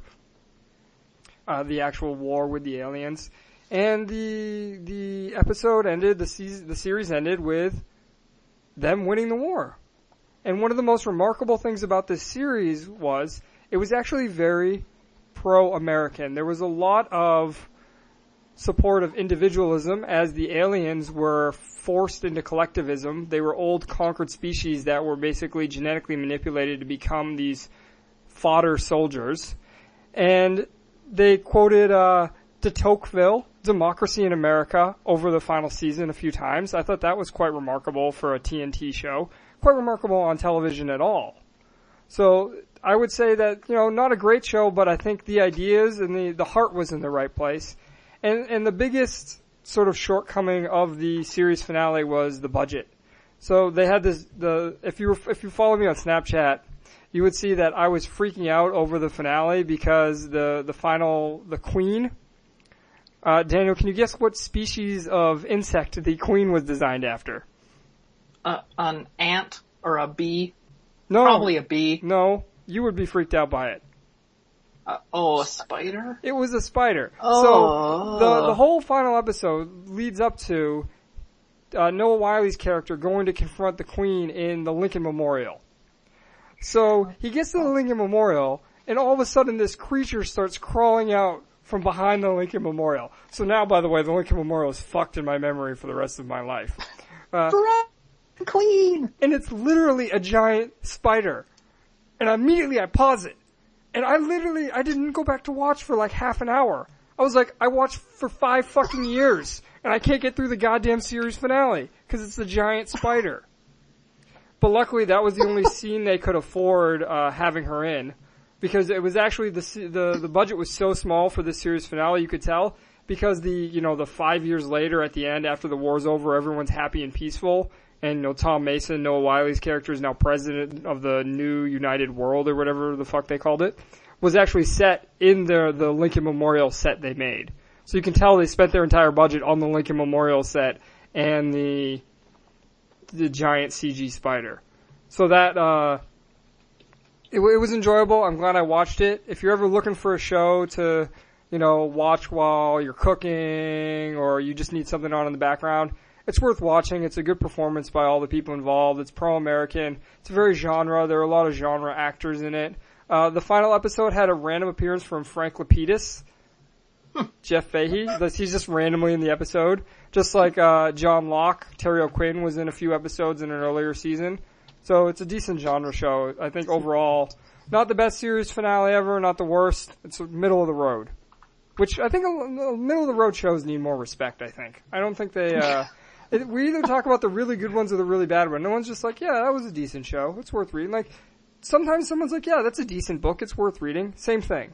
the actual war with the aliens. And the episode ended, the series ended with them winning the war. And one of the most remarkable things about this series was it was actually very pro-American. There was a lot of support of individualism as the aliens were forced into collectivism. They were old conquered species that were basically genetically manipulated to become these fodder soldiers. And they quoted de Tocqueville, Democracy in America, over the final season a few times. I thought that was quite remarkable for a TNT show. Quite remarkable on television at all. So I would say that, not a great show, but I think the ideas and the heart was in the right place. And the biggest sort of shortcoming of the series finale was the budget. So they had if you follow me on Snapchat, you would see that I was freaking out over the finale because the queen, Daniel, can you guess what species of insect the queen was designed after? An ant or a bee? No. Probably a bee. No. You would be freaked out by it. A spider? It was a spider. Oh. So the whole final episode leads up to Noah Wile's character going to confront the Queen in the Lincoln Memorial. So he gets to the Lincoln Memorial, and all of a sudden this creature starts crawling out from behind the Lincoln Memorial. So now, by the way, the Lincoln Memorial is fucked in my memory for the rest of my life. Queen! And it's literally a giant spider. And immediately I pause it. And I didn't go back to watch for like half an hour. I was like, I watched for 5 fucking years, and I can't get through the goddamn series finale, because it's a giant spider. But luckily that was the only scene they could afford, having her in, because it was actually the budget was so small for the series finale, you could tell, because the 5 years later at the end, after the war's over, everyone's happy and peaceful, and Tom Mason, Noah Wile's character, is now president of the new United World, or whatever the fuck they called it, was actually set in the Lincoln Memorial set they made. So you can tell they spent their entire budget on the Lincoln Memorial set and the giant CG spider. So that, it was enjoyable. I'm glad I watched it. If you're ever looking for a show to, watch while you're cooking, or you just need something on in the background, it's worth watching. It's a good performance by all the people involved. It's pro-American. It's very genre. There are a lot of genre actors in it. The final episode had a random appearance from Frank Lapidus. Jeff Fahey. He's just randomly in the episode. Just like John Locke, Terry O'Quinn was in a few episodes in an earlier season. So it's a decent genre show. I think overall, not the best series finale ever, not the worst. It's middle of the road. Which I think middle of the road shows need more respect, I think. I don't think they, we either talk about the really good ones or the really bad one. No one's just like, yeah, that was a decent show. It's worth reading. Like, sometimes someone's like, yeah, that's a decent book. It's worth reading. Same thing.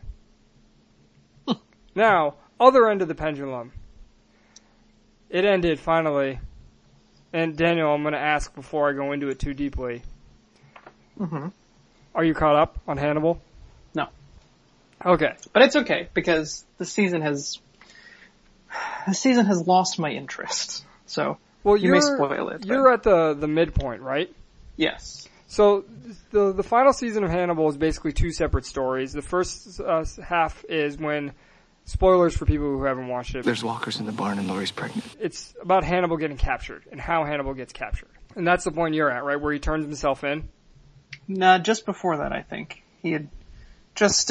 Now, other end of the pendulum. It ended finally. And Daniel, I'm going to ask before I go into it too deeply. Mm-hmm. Are you caught up on Hannibal? No. Okay. But it's okay, because the season has lost my interest. So, well, you may spoil it. You're at the midpoint, right? Yes. So, the final season of Hannibal is basically two separate stories. The first half is when, spoilers for people who haven't watched it. There's walkers in the barn and Laurie's pregnant. It's about Hannibal getting captured and how Hannibal gets captured. And that's the point you're at, right? Where he turns himself in? No, just before that, I think. He had just,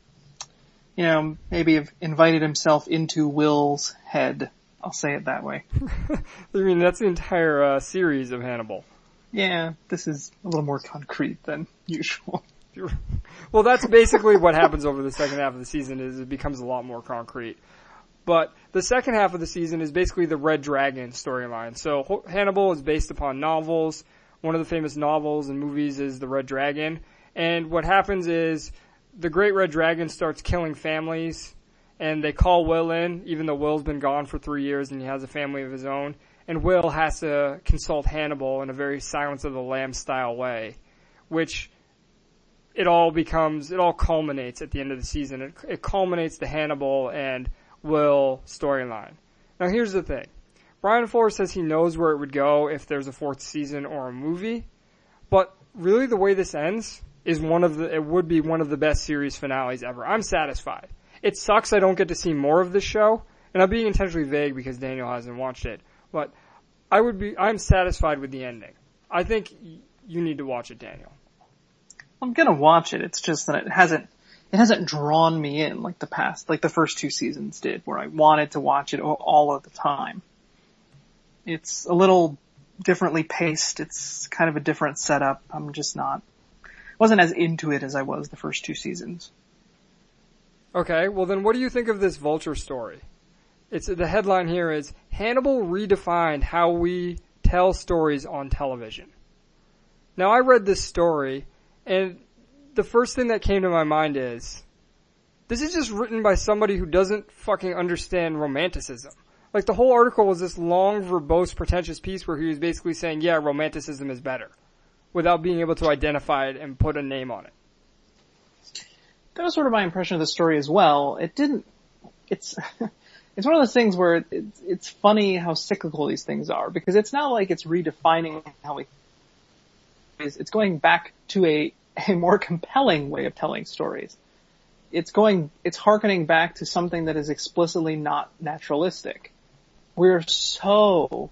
maybe have invited himself into Will's head. I'll say it that way. I mean, that's the entire series of Hannibal. Yeah, this is a little more concrete than usual. Well, that's basically what happens over the second half of the season is it becomes a lot more concrete. But the second half of the season is basically the Red Dragon storyline. So Hannibal is based upon novels. One of the famous novels and movies is The Red Dragon. And what happens is the Great Red Dragon starts killing families, and they call Will in, even though Will's been gone for 3 years and he has a family of his own. And Will has to consult Hannibal in a very Silence of the Lambs style way, which it all culminates at the end of the season. It culminates the Hannibal and Will storyline. Now here's the thing. Bryan Fuller says he knows where it would go if there's a fourth season or a movie, but really the way this ends is it would be one of the best series finales ever. I'm satisfied. It sucks I don't get to see more of this show, and I'm being intentionally vague because Daniel hasn't watched it, but I'm satisfied with the ending. I think you need to watch it, Daniel. I'm gonna watch it. It's just that it hasn't drawn me in like the first two seasons did, where I wanted to watch it all of the time. It's a little differently paced. It's kind of a different setup. Wasn't as into it as I was the first two seasons. Okay, well then what do you think of this Vulture story? The headline here is, Hannibal redefined how we tell stories on television. Now I read this story, and the first thing that came to my mind is, this is just written by somebody who doesn't fucking understand romanticism. Like, the whole article was this long, verbose, pretentious piece where he was basically saying, yeah, romanticism is better, without being able to identify it and put a name on it. That was sort of my impression of the story as well. It's one of those things where it's funny how cyclical these things are, because it's not like it's redefining how it's going back to a more compelling way of telling stories. It's hearkening back to something that is explicitly not naturalistic. We're so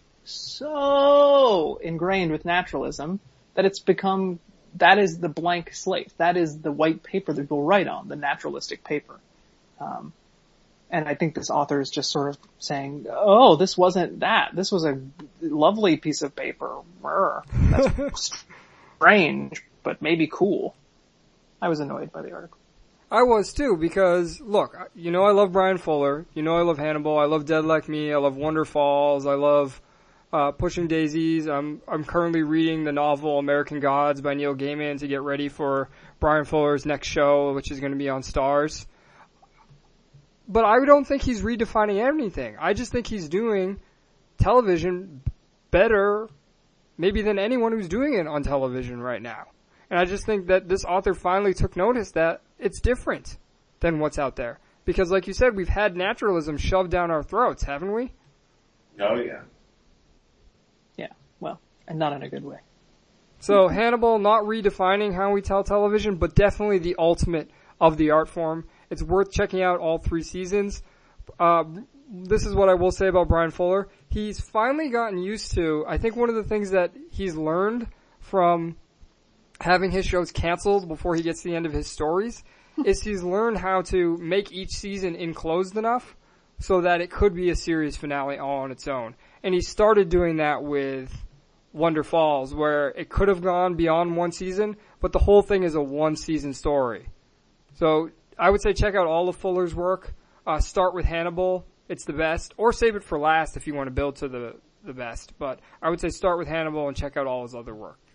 ingrained with naturalism that that is the blank slate. That is the white paper that we'll write on, the naturalistic paper. And I think this author is just sort of saying, oh, this wasn't that. This was a lovely piece of paper. That's strange, but maybe cool. I was annoyed by the article. I was too, because, look, I love Bryan Fuller. I love Hannibal. I love Dead Like Me. I love Wonder Falls. I love Pushing Daisies. I'm currently reading the novel American Gods by Neil Gaiman to get ready for Bryan Fuller's next show, which is going to be on Starz. But I don't think he's redefining anything. I just think he's doing television better, maybe than anyone who's doing it on television right now. And I just think that this author finally took notice that it's different than what's out there. Because like you said, we've had naturalism shoved down our throats, haven't we? Oh, yeah. Yeah, well, and not in a good way. So Hannibal, not redefining how we tell television, but definitely the ultimate of the art form. It's worth checking out all 3 seasons. This is what I will say about Bryan Fuller. He's finally gotten used to, I think one of the things that he's learned from having his shows canceled before he gets to the end of his stories is he's learned how to make each season enclosed enough so that it could be a series finale all on its own. And he started doing that with Wonder Falls, where it could have gone beyond one season, but the whole thing is a one-season story. So I would say check out all of Fuller's work. Start with Hannibal. It's the best. Or save it for last if you want to build to the best. But I would say start with Hannibal and check out all his other work.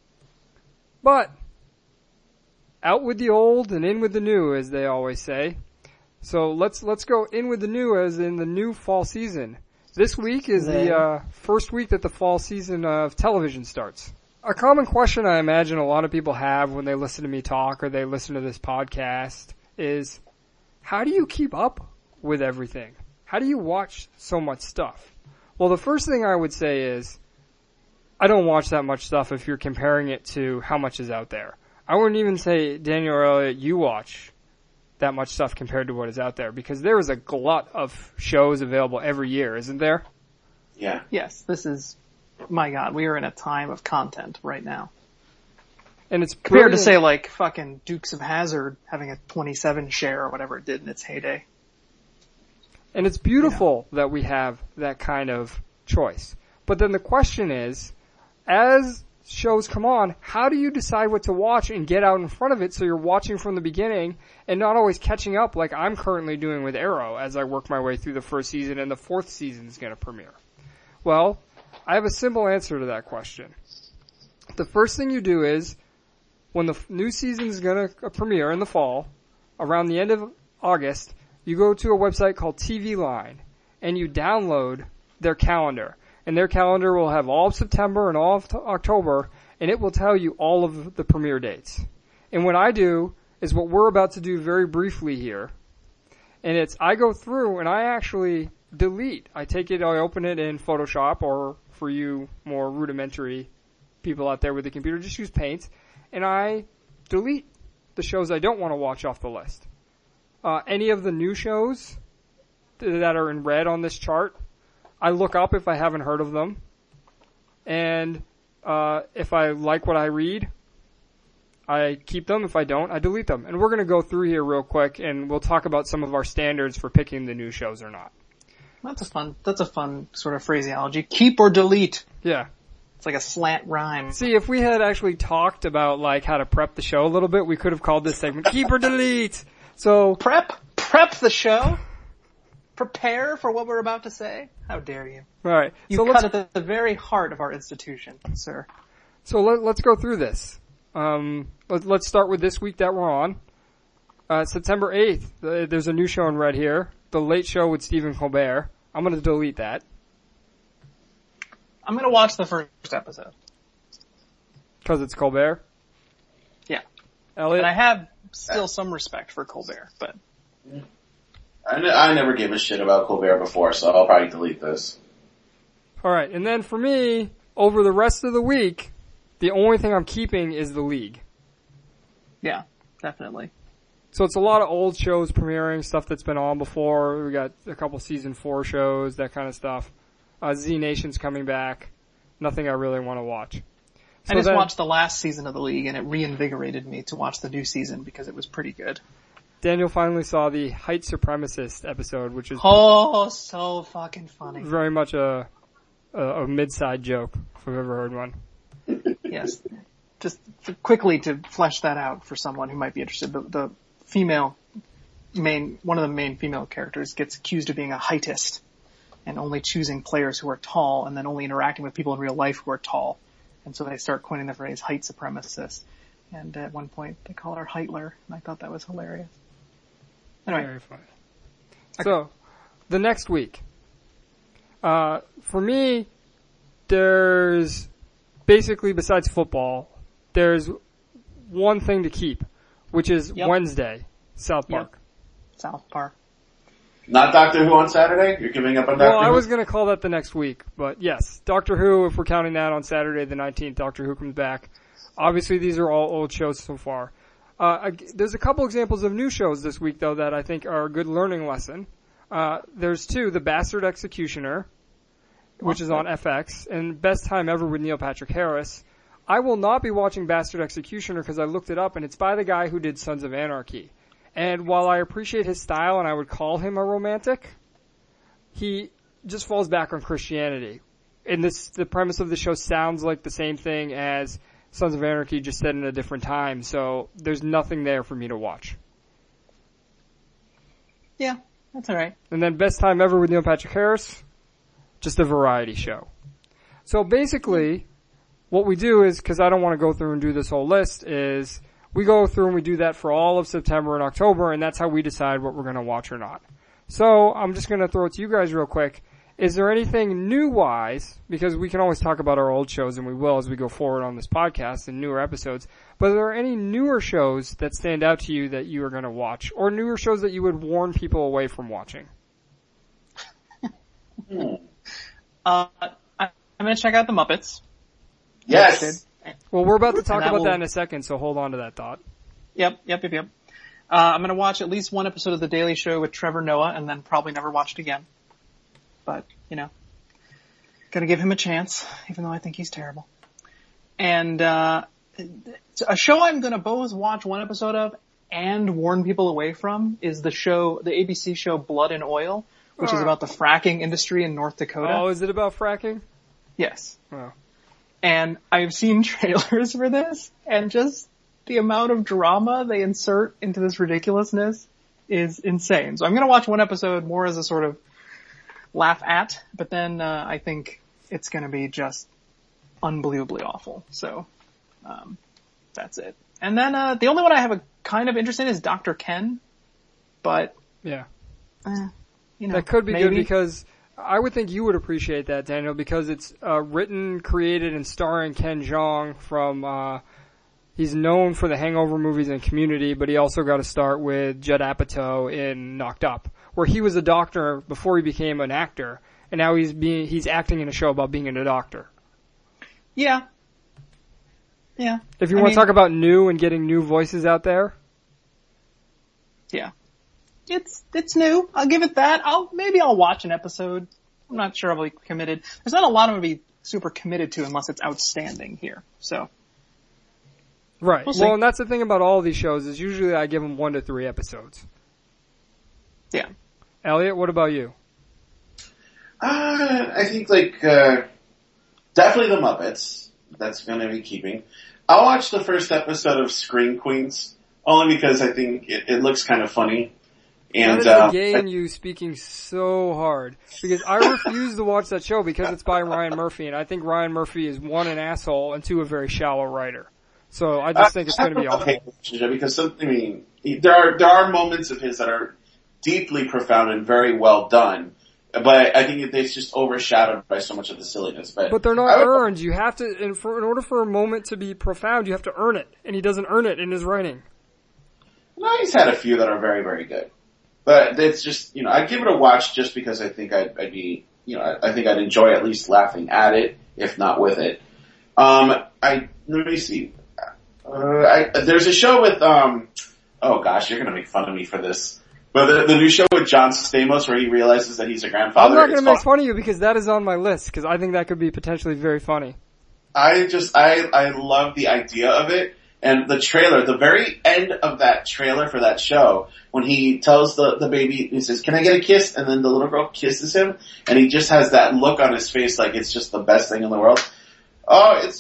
But out with the old and in with the new, as they always say. So let's go in with the new, as in the new fall season. This week is the first week that the fall season of television starts. A common question I imagine a lot of people have when they listen to me talk or they listen to this podcast is, how do you keep up with everything? How do you watch so much stuff? Well, the first thing I would say is, I don't watch that much stuff if you're comparing it to how much is out there. I wouldn't even say, Daniel or Elliot, you watch that much stuff compared to what is out there, because there is a glut of shows available every year, isn't there? Yeah. Yes, this is, my God, we are in a time of content right now. And it's Compared to, brilliant. say, like, fucking Dukes of Hazzard having a 27 share or whatever it did in its heyday. And it's beautiful that we have that kind of choice. But then the question is, as shows come on, how do you decide what to watch and get out in front of it so you're watching from the beginning and not always catching up like I'm currently doing with Arrow as I work my way through the first season and the fourth season is going to premiere? Well, I have a simple answer to that question. The first thing you do is, when the new season is going to premiere in the fall, around the end of August, you go to a website called TV Line and you download their calendar. And their calendar will have all of September and all of October, and it will tell you all of the premiere dates. And what I do is what we're about to do very briefly here. And it's, I go through and I actually delete. I open it in Photoshop, or for you more rudimentary people out there with the computer, just use Paint. And I delete the shows I don't want to watch off the list. Any of the new shows that are in red on this chart, I look up if I haven't heard of them. And if I like what I read, I keep them. If I don't, I delete them. And we're going to go through here real quick, and we'll talk about some of our standards for picking the new shows or not. That's a fun sort of phraseology. Keep or delete. Yeah. It's like a slant rhyme. See, if we had actually talked about like how to prep the show a little bit, we could have called this segment Keep or Delete. So Prep the show. Prepare for what we're about to say. How dare you? right. You So cut at the very heart of our institution, sir. So let's go through this. Let's start with this week that we're on. September 8th, there's a new show in red here. The Late Show with Stephen Colbert. I'm going to delete that. I'm gonna watch the first episode. Because it's Colbert. Yeah. Elliot? And I have still some respect for Colbert, but I never gave a shit about Colbert before, so I'll probably delete this. Alright, and then for me, over the rest of the week, the only thing I'm keeping is The League. yeah, definitely. So it's a lot of old shows premiering, stuff that's been on before. We got a couple season 4 shows, that kind of stuff. Z Nation's coming back. Nothing I really want to watch. I just watched the last season of The League, and it reinvigorated me to watch the new season because it was pretty good. Daniel finally saw the Height Supremacist episode, which is Oh, so fucking funny. very much a mid-side joke, if I've ever heard one. Yes. Just quickly to flesh that out for someone who might be interested, the female one of the main female characters gets accused of being a heightist and only choosing players who are tall and then only interacting with people in real life who are tall. And so they start coining the phrase height supremacist. And at one point they call her Heitler, and I thought that was hilarious. Anyway. Very funny. Okay. So, the next week. For me, there's basically, besides football, there's one thing to keep, which is Wednesday, South Park. South Park. Not Doctor Who on Saturday? You're giving up on Doctor Who? Well, I was going to call that the next week, but yes, Doctor Who, if we're counting that on Saturday the 19th, Doctor Who comes back. Obviously, these are all old shows so far. There's a couple examples of new shows this week, though, that I think are a good learning lesson. There's two, The Bastard Executioner, which is on FX, and Best Time Ever with Neil Patrick Harris. I will not be watching Bastard Executioner because I looked it up, and it's by the guy who did Sons of Anarchy. And while I appreciate his style and I would call him a romantic, he just falls back on Christianity. and the premise of the show sounds like the same thing as Sons of Anarchy, just set in a different time. So there's nothing there for me to watch. Yeah, that's all right. And then Best Time Ever with Neil Patrick Harris, just a variety show. So basically, what we do is, because I don't want to go through and do this whole list, is we go through and we do that for all of September and October, and that's how we decide what we're going to watch or not. So I'm just going to throw it to you guys real quick. Is there anything new-wise, because we can always talk about our old shows, and we will as we go forward on this podcast and newer episodes, but are there any newer shows that stand out to you that you are going to watch, or newer shows that you would warn people away from watching? I'm going to check out The Muppets. Yes. Well, we're about to talk And that about will- that in a second, so hold on to that thought. Yep. I'm going to watch at least one episode of The Daily Show with Trevor Noah and then probably never watch it again. But, gotta give him a chance, even though I think he's terrible. And, a show I'm going to both watch one episode of and warn people away from is the ABC show Blood and Oil, which is about the fracking industry in North Dakota. Oh, is it about fracking? Yes. Oh. And I've seen trailers for this, and just the amount of drama they insert into this ridiculousness is insane. So I'm going to watch one episode more as a sort of laugh at, but then I think it's going to be just unbelievably awful. So that's it. And then the only one I have a kind of interest in is Dr. Ken, but Yeah. that could be maybe. good because I would think you would appreciate that, Daniel, because it's written, created, and starring Ken Jeong from, he's known for the Hangover movies and Community, but he also got to start with Judd Apatow in Knocked Up, where he was a doctor before he became an actor, and now he's acting in a show about being a doctor. Yeah. If you want to talk about new and getting new voices out there. Yeah. It's new. I'll give it that. Maybe I'll watch an episode. I'm not sure I'll be committed. There's not a lot I'm going to be super committed to unless it's outstanding here. So. Right. We'll see. Well, and that's the thing about all these shows is usually I give them 1 to 3 episodes. Yeah. Elliot, what about you? I think definitely The Muppets. That's going to be keeping. I'll watch the first episode of Scream Queens only because I think it looks kind of funny. And That is the gay in you speaking so hard. Because I refuse to watch that show because it's by Ryan Murphy, and I think Ryan Murphy is 1, an asshole, and 2, a very shallow writer. So I just think it's going to be awful. Because there are moments of his that are deeply profound and very well done, but I think it's just overshadowed by so much of the silliness. But they're not earned. You have to, in order for a moment to be profound, you have to earn it, and he doesn't earn it in his writing. No, he's had a few that are very, very good. But it's just, I'd give it a watch just because I think I'd be, I think I'd enjoy at least laughing at it, if not with it. Let me see. There's a show with, oh gosh, you're gonna make fun of me for this. But the new show with John Stamos where he realizes that he's a grandfather. I'm not going to make fun of you because that is on my list because I think that could be potentially very funny. I love the idea of it. And the trailer, the very end of that trailer for that show, when he tells the baby, he says, "Can I get a kiss?" And then the little girl kisses him, and he just has that look on his face like it's just the best thing in the world. It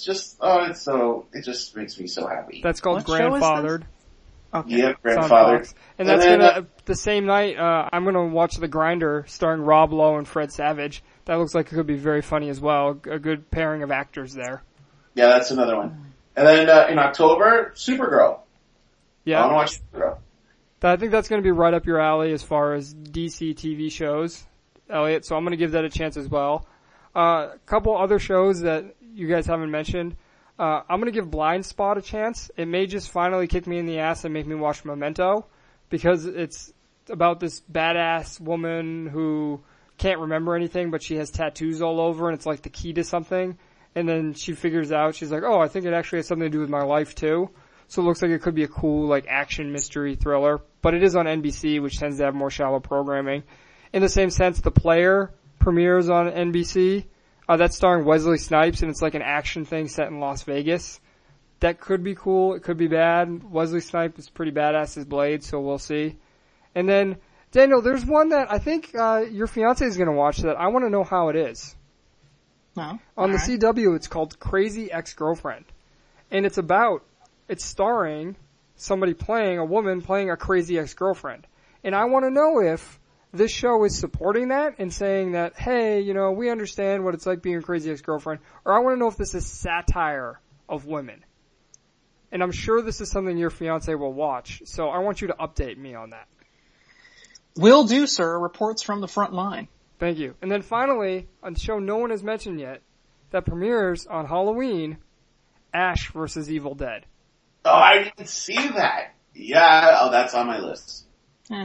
just makes me so happy. That's called What show is Grandfathered. Okay. Yeah, It's on grandfather. Fox. And that's the same night, I'm gonna watch The Grinder starring Rob Lowe and Fred Savage. That looks like it could be very funny as well. A good pairing of actors there. Yeah, that's another one. And then in October, Supergirl. Yeah. I want to watch Supergirl. I think that's going to be right up your alley as far as DC TV shows, Elliot, so I'm going to give that a chance as well. A couple other shows that you guys haven't mentioned. I'm going to give Blind Spot a chance. It may just finally kick me in the ass and make me watch Memento because it's about this badass woman who can't remember anything, but she has tattoos all over and it's like the key to something. And then she figures out, she's like, oh, I think it actually has something to do with my life too. So it looks like it could be a cool, like, action mystery thriller. But it is on NBC, which tends to have more shallow programming. In the same sense, The Player premieres on NBC. That's starring Wesley Snipes, and it's like an action thing set in Las Vegas. That could be cool. It could be bad. Wesley Snipes is pretty badass as Blade, so we'll see. And then, Daniel, there's one that I think your fiance is going to watch that I want to know how it is. No. On the CW, it's called Crazy Ex-Girlfriend. And it's starring somebody playing a woman playing a crazy ex-girlfriend. And I want to know if this show is supporting that and saying that, hey, we understand what it's like being a crazy ex-girlfriend. Or I want to know if this is satire of women. And I'm sure this is something your fiance will watch. So I want you to update me on that. Will do, sir. Reports from the front line. Thank you. And then finally, on a show no one has mentioned yet, that premieres on Halloween, Ash vs. Evil Dead. Oh, I didn't see that. Yeah, that's on my list. Yeah.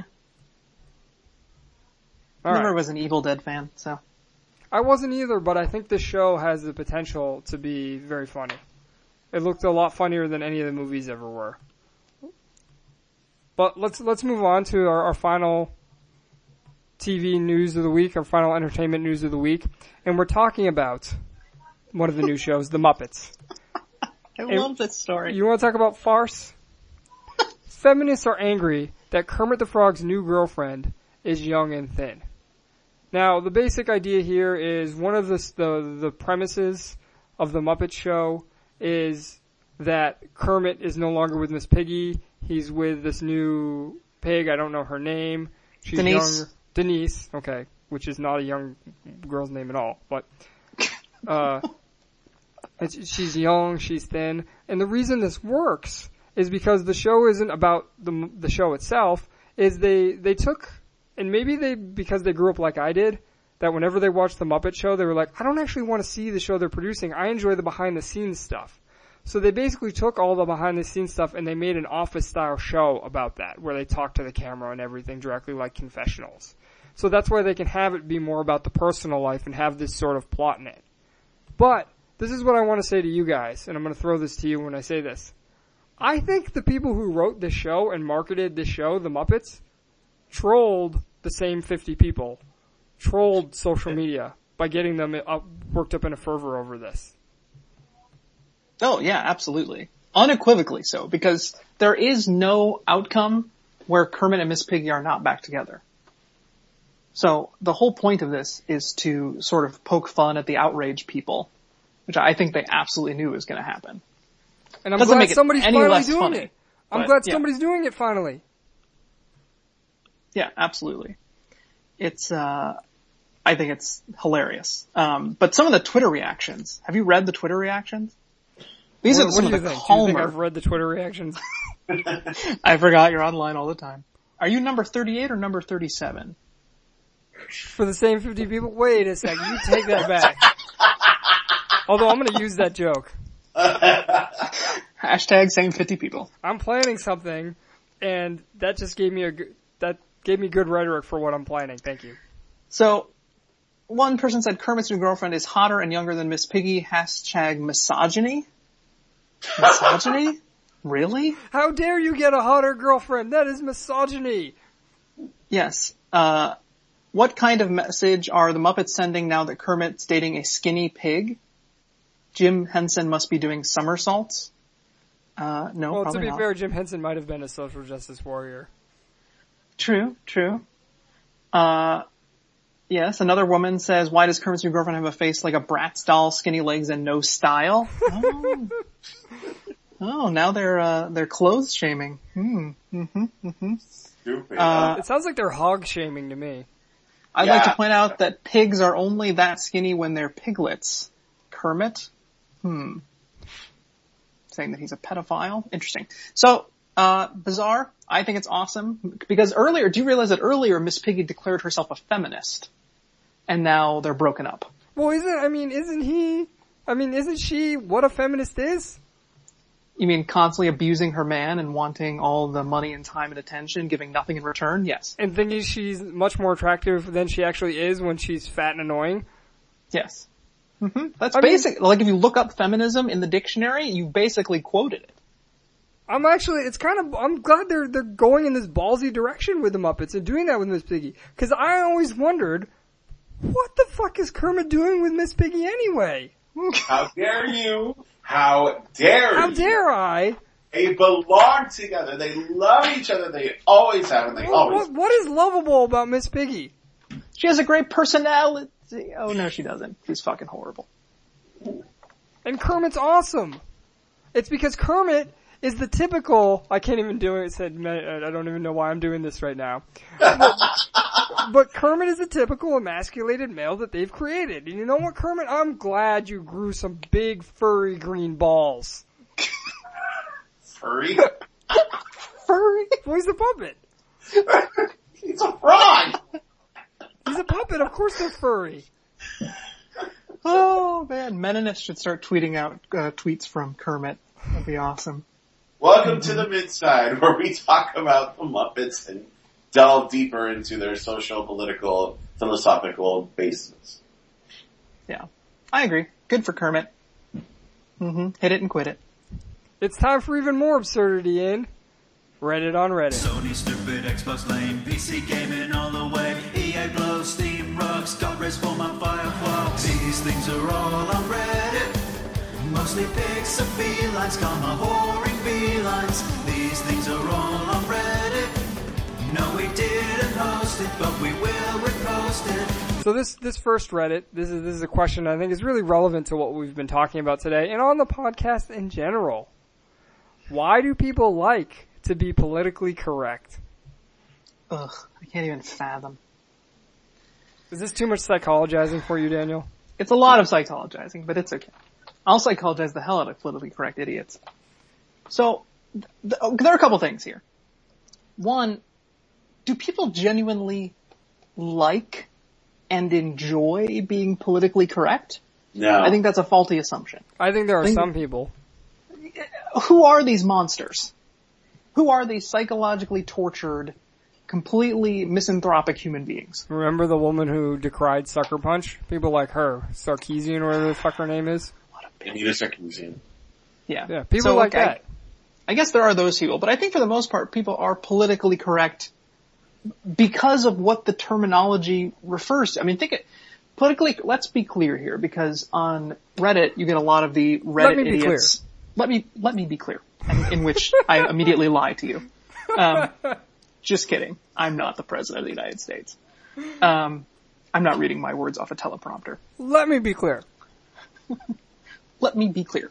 All Never right. was an Evil Dead fan, so. I wasn't either, but I think this show has the potential to be very funny. It looked a lot funnier than any of the movies ever were. But let's move on to our final TV news of the week, our final entertainment news of the week. And we're talking about one of the new shows, The Muppets. I love this story. You want to talk about farce? Feminists are angry that Kermit the Frog's new girlfriend is young and thin. Now, the basic idea here is one of the premises of The Muppet Show is that Kermit is no longer with Miss Piggy. He's with this new pig. I don't know her name. She's Denise. young. Denise. Okay. Which is not a young girl's name at all. But, she's young, she's thin. And the reason this works is because the show isn't about the show itself, is they took, and maybe because they grew up like I did, that whenever they watched The Muppet Show, they were like, I don't actually want to see the show they're producing. I enjoy the behind the scenes stuff. So they basically took all the behind the scenes stuff and they made an office style show about that, where they talk to the camera and everything directly like confessionals. So that's why they can have it be more about the personal life and have this sort of plot in it. But this is what I want to say to you guys, and I'm going to throw this to you when I say this. I think the people who wrote this show and marketed this show, The Muppets, trolled the same 50 people, trolled social media by getting them worked up in a fervor over this. Oh, yeah, absolutely. Unequivocally so, because there is no outcome where Kermit and Miss Piggy are not back together. So the whole point of this is to sort of poke fun at the outraged people, which I think they absolutely knew was going to happen. And I'm Doesn't glad make it somebody's any finally less doing funny, it. I'm but, glad yeah. somebody's doing it finally. Yeah, absolutely. It's, I think it's hilarious. But some of the Twitter reactions, have you read the Twitter reactions? These are some of the Do you think calmer. I've read the Twitter reactions? I forgot you're online all the time. Are you number 38 or number 37? For the same 50 people? Wait a second, you take that back. Although I'm gonna use that joke. Hashtag same 50 people. I'm planning something, and that just gave me good rhetoric for what I'm planning. Thank you. So, one person said Kermit's new girlfriend is hotter and younger than Miss Piggy. Hashtag misogyny. Misogyny? Really? How dare you get a hotter girlfriend? That is misogyny. Yes. What kind of message are the Muppets sending now that Kermit's dating a skinny pig? Jim Henson must be doing somersaults. No, Well, to probably be not. fair, Jim Henson might have been a social justice warrior. True. Yes, another woman says, why does Kermit's new girlfriend have a face like a Bratz doll, skinny legs, and no style? Oh, now they're clothes shaming. Stupid. It sounds like they're hog shaming to me. I'd like to Yeah. point out that pigs are only that skinny when they're piglets. Kermit? Saying that he's a pedophile? Interesting. So, bizarre. I think it's awesome. Because do you realize that earlier Miss Piggy declared herself a feminist? And now they're broken up. Well, isn't she what a feminist is? You mean constantly abusing her man and wanting all the money and time and attention, giving nothing in return? Yes. And thinking she's much more attractive than she actually is when she's fat and annoying? Yes. That's basic. Like if you look up feminism in the dictionary, you basically quoted it. I'm glad they're going in this ballsy direction with the Muppets and doing that with Miss Piggy. Cause I always wondered, what the fuck is Kermit doing with Miss Piggy anyway? How dare you? How dare you? How dare I? They belong together. They love each other. They always have, and they always. What is lovable about Miss Piggy? She has a great personality. Oh no, she doesn't. She's fucking horrible. And Kermit's awesome. It's because Kermit is the typical, I can't even do it, I don't even know why I'm doing this right now. But Kermit is the typical emasculated male that they've created. And you know what, Kermit? I'm glad you grew some big furry green balls. Furry? Furry? Well, he's a puppet. He's a frog! He's a puppet, of course they're furry. Oh man, Meninists should start tweeting out tweets from Kermit. That'd be awesome. Welcome to the Midside, where we talk about the Muppets and delve deeper into their social, political, philosophical basis. Yeah, I agree. Good for Kermit. Hit it and quit it. It's time for even more absurdity in Reddit on Reddit. Sony stupid, Xbox lame, PC gaming all the way, EA blows, Steam rocks, got Respawn on Firefox. These things are all on Reddit. Mostly pics of felines, comma whoring felines. These things are all on Reddit. No, we didn't host it, but we will repost it. So this first Reddit, this is a question I think is really relevant to what we've been talking about today and on the podcast in general. Why do people like to be politically correct? Ugh, I can't even fathom. Is this too much psychologizing for you, Daniel? It's a lot of psychologizing, but it's okay. I'll psychologize the hell out of politically correct idiots. So, there are a couple things here. One, do people genuinely like and enjoy being politically correct? No. I think that's a faulty assumption. I think there are some people. Who are these monsters? Who are these psychologically tortured, completely misanthropic human beings? Remember the woman who decried Sucker Punch? People like her. Sarkeesian or whatever the fuck her name is. Anita Sarkeesian. Yeah, people like that. I guess there are those people, but I think for the most part, people are politically correct because of what the terminology refers to. I mean, politically, let's be clear here, because on Reddit, you get a lot of the Reddit idiots. Let me be clear, in which I immediately lie to you. Just kidding. I'm not the president of the United States. I'm not reading my words off a teleprompter. Let me be clear. Let me be clear.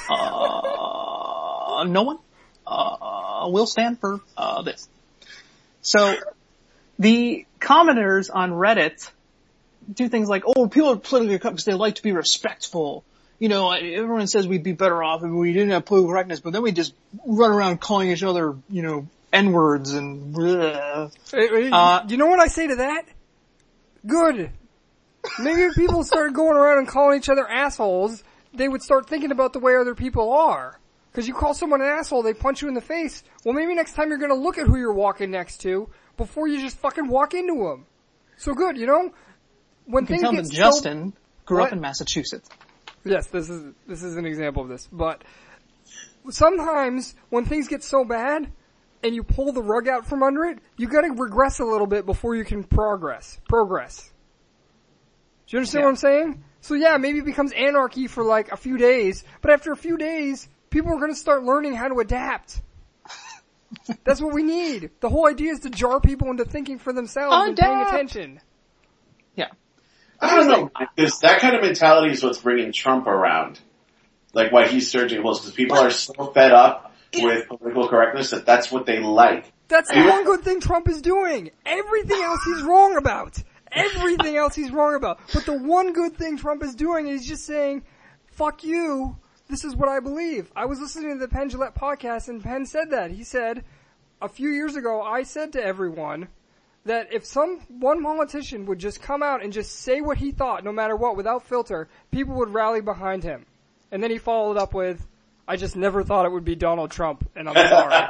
No one will stand for this. So the commenters on Reddit do things like, oh, people are politically correct because they like to be respectful. You know, everyone says we'd be better off if we didn't have political correctness, but then we just run around calling each other, you know, N-words and bleh. You know what I say to that? Good. Maybe if people started going around and calling each other assholes, they would start thinking about the way other people are. Because you call someone an asshole, they punch you in the face. Well, maybe next time you're going to look at who you're walking next to before you just fucking walk into them. So good, you know? When you can tell that Justin grew up in Massachusetts. Yes, this is an example of this. But sometimes when things get so bad and you pull the rug out from under it, you got to regress a little bit before you can progress. Do you understand what I'm saying? So yeah, maybe it becomes anarchy for like a few days, but after a few days, people are going to start learning how to adapt. That's what we need. The whole idea is to jar people into thinking for themselves and paying attention. Yeah. I don't know, because that kind of mentality is what's bringing Trump around. Like why he's surging holes, because people are so fed up with political correctness that that's what they like. That's the one good thing Trump is doing. Everything else he's wrong about. Everything else he's wrong about. But the one good thing Trump is doing is just saying, fuck you, this is what I believe. I was listening to the Penn Jillette podcast and Penn said that. He said, a few years ago, I said to everyone that if one politician would just come out and just say what he thought, no matter what, without filter, people would rally behind him. And then he followed up with, I just never thought it would be Donald Trump, and I'm sorry.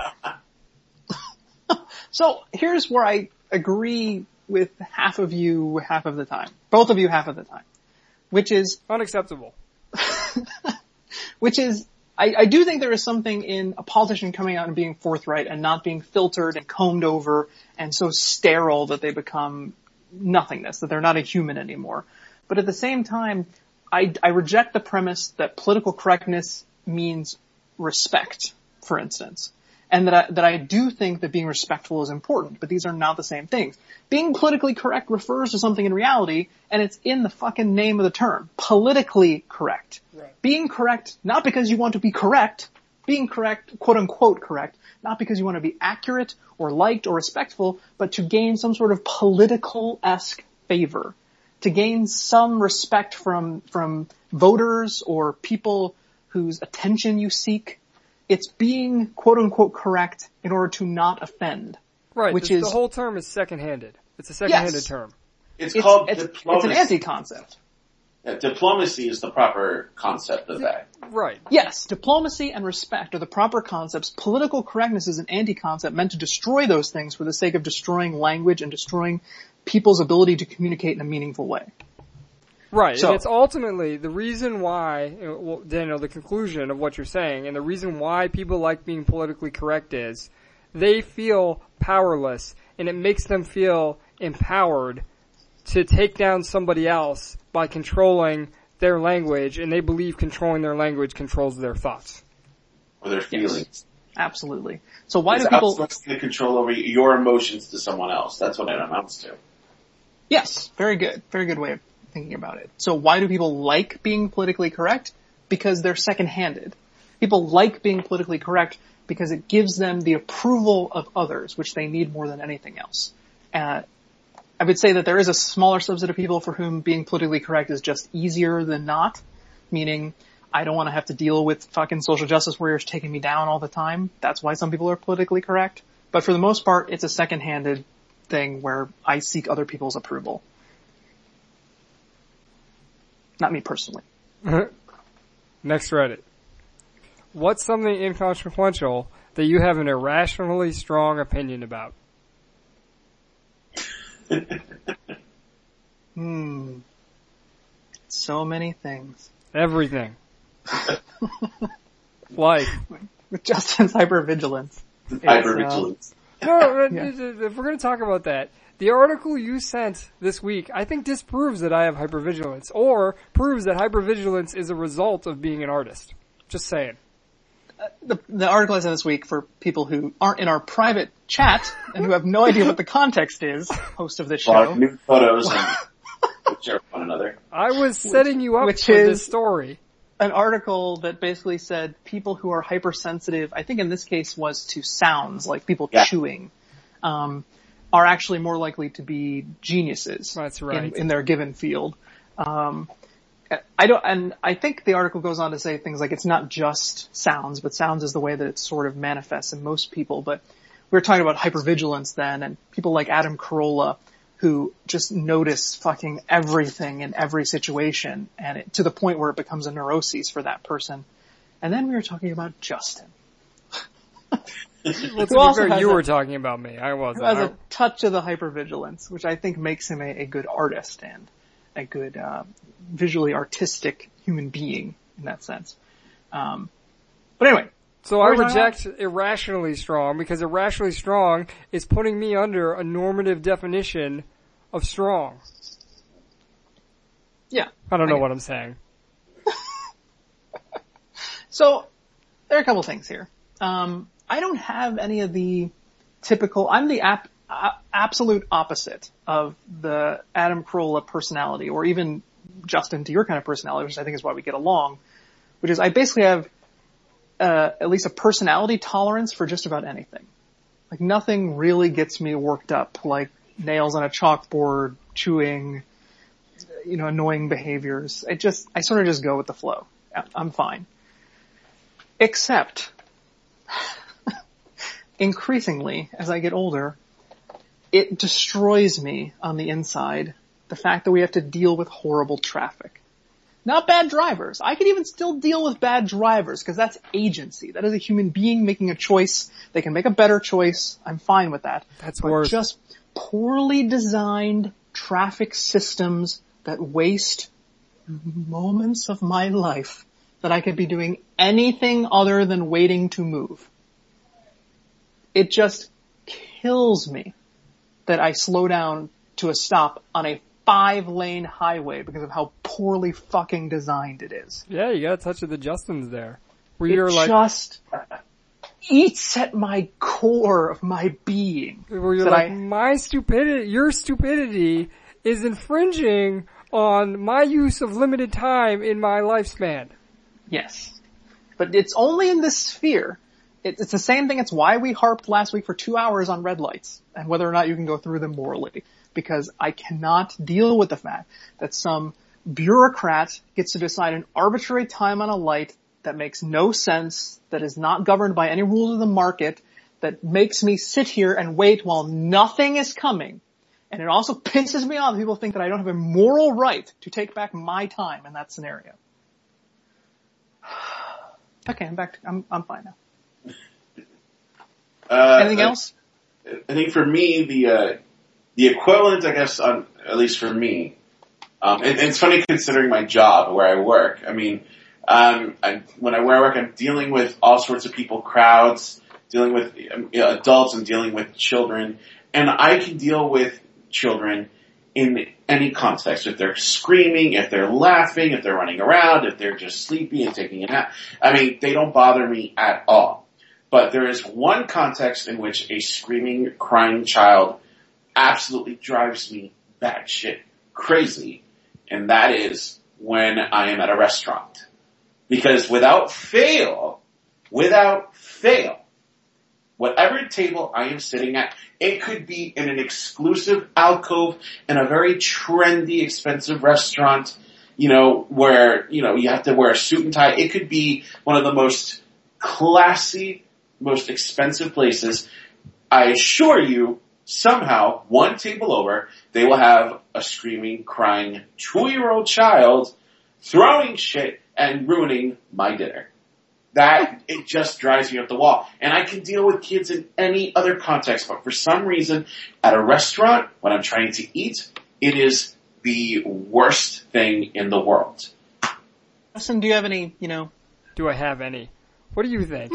So here's where I agree with half of you half of the time. Both of you half of the time. Which is... unacceptable. Which is, I do think there is something in a politician coming out and being forthright and not being filtered and combed over and so sterile that they become nothingness, that they're not a human anymore. But at the same time, I reject the premise that political correctness means respect, for instance. And that I do think that being respectful is important, but these are not the same things. Being politically correct refers to something in reality, and it's in the fucking name of the term. Politically correct. Right. Being correct, not because you want to be correct, being correct, quote unquote correct, not because you want to be accurate or liked or respectful, but to gain some sort of political-esque favor. To gain some respect from voters or people whose attention you seek. It's being quote unquote correct in order to not offend. Right. Which the whole term is second-handed. It's a second-handed term. It's called It's diplomacy. an anti-concept. Yeah, diplomacy is the proper concept of that. Right. Yes, diplomacy and respect are the proper concepts. Political correctness is an anti-concept meant to destroy those things for the sake of destroying language and destroying people's ability to communicate in a meaningful way. Right, So, and it's ultimately the reason why, well, Daniel, the conclusion of what you're saying, and the reason why people like being politically correct is they feel powerless, and it makes them feel empowered to take down somebody else by controlling their language, and they believe controlling their language controls their thoughts. Or their feelings. absolutely. So why do It's people... outsourcing the control over your emotions to someone else. That's what it amounts to. Yes, very good. Very good way of thinking about it. So why do people like being politically correct? Because they're second-handed. People like being politically correct because it gives them the approval of others, which they need more than anything else. I would say that there is a smaller subset of people for whom being politically correct is just easier than not, meaning I don't want to have to deal with fucking social justice warriors taking me down all the time. That's why some people are politically correct. But for the most part, it's a second-handed thing where I seek other people's approval. Not me personally. Next Reddit. What's something inconsequential that you have an irrationally strong opinion about? So many things. Everything. Life. With Justin's hypervigilance. Hypervigilance. No, if we're going to talk about that, the article you sent this week, I think disproves that I have hypervigilance, or proves that hypervigilance is a result of being an artist. Just saying. The article I sent this week for people who aren't in our private chat and who have no idea what the context is, host of this A lot of show, new photos and share one another. I was setting you up which for is- this story. an article that basically said people who are hypersensitive, I think in this case was to sounds, like people chewing, are actually more likely to be geniuses. That's right. In their given field. I think the article goes on to say things like it's not just sounds, but sounds is the way that it sort of manifests in most people. But we were talking about hypervigilance then, and people like Adam Carolla who just notice fucking everything in every situation, and to the point where it becomes a neuroses for that person. And then we were talking about Justin. Well, to be fair, you were talking about me. I wasn't. Who has a touch of the hypervigilance, which I think makes him a good artist and a good visually artistic human being in that sense. But anyway. So I reject irrationally strong, because irrationally strong is putting me under a normative definition of strong. Yeah. I don't know what I'm saying. So, there are a couple things here. I don't have any of the typical, I'm the absolute opposite of the Adam Carolla personality, or even Justin to your kind of personality, which I think is why we get along, which is I basically have at least a personality tolerance for just about anything. Like nothing really gets me worked up, like nails on a chalkboard, chewing, annoying behaviors. I sort of just go with the flow. I'm fine. Except, increasingly, as I get older, it destroys me on the inside, the fact that we have to deal with horrible traffic. Not bad drivers. I can even still deal with bad drivers because that's agency. That is a human being making a choice. They can make a better choice. I'm fine with that. That's but worse. Just poorly designed traffic systems that waste moments of my life that I could be doing anything other than waiting to move. It just kills me that I slow down to a stop on a 5-lane highway because of how poorly fucking designed it is. Yeah, you got a touch of the Justins there. Where you're like, eats at my core of my being. Where you're like, your stupidity is infringing on my use of limited time in my lifespan. Yes. But it's only in this sphere. It's the same thing. It's why we harped last week for 2 hours on red lights and whether or not you can go through them morally. Because I cannot deal with the fact that some bureaucrat gets to decide an arbitrary time on a light that makes no sense, that is not governed by any rules of the market, that makes me sit here and wait while nothing is coming. And it also pisses me off that people think that I don't have a moral right to take back my time in that scenario. Okay, I'm fine now. Anything else? I think for me, the equivalent, I guess, at least for me, it's funny considering my job where I work. I mean, where I work, I'm dealing with all sorts of people, crowds, dealing with adults and dealing with children. And I can deal with children in any context. If they're screaming, if they're laughing, if they're running around, if they're just sleepy and taking a nap. I mean, they don't bother me at all. But there is one context in which a screaming, crying child absolutely drives me batshit crazy. And that is when I am at a restaurant. Because without fail, whatever table I am sitting at, it could be in an exclusive alcove in a very trendy, expensive restaurant, where, you have to wear a suit and tie. It could be one of the most classy, most expensive places. I assure you, somehow, one table over, they will have a screaming, crying 2-year-old child throwing shit and ruining my dinner. It just drives me up the wall. And I can deal with kids in any other context, but for some reason, at a restaurant, when I'm trying to eat, it is the worst thing in the world. Justin, do you have any, Do I have any? What do you think?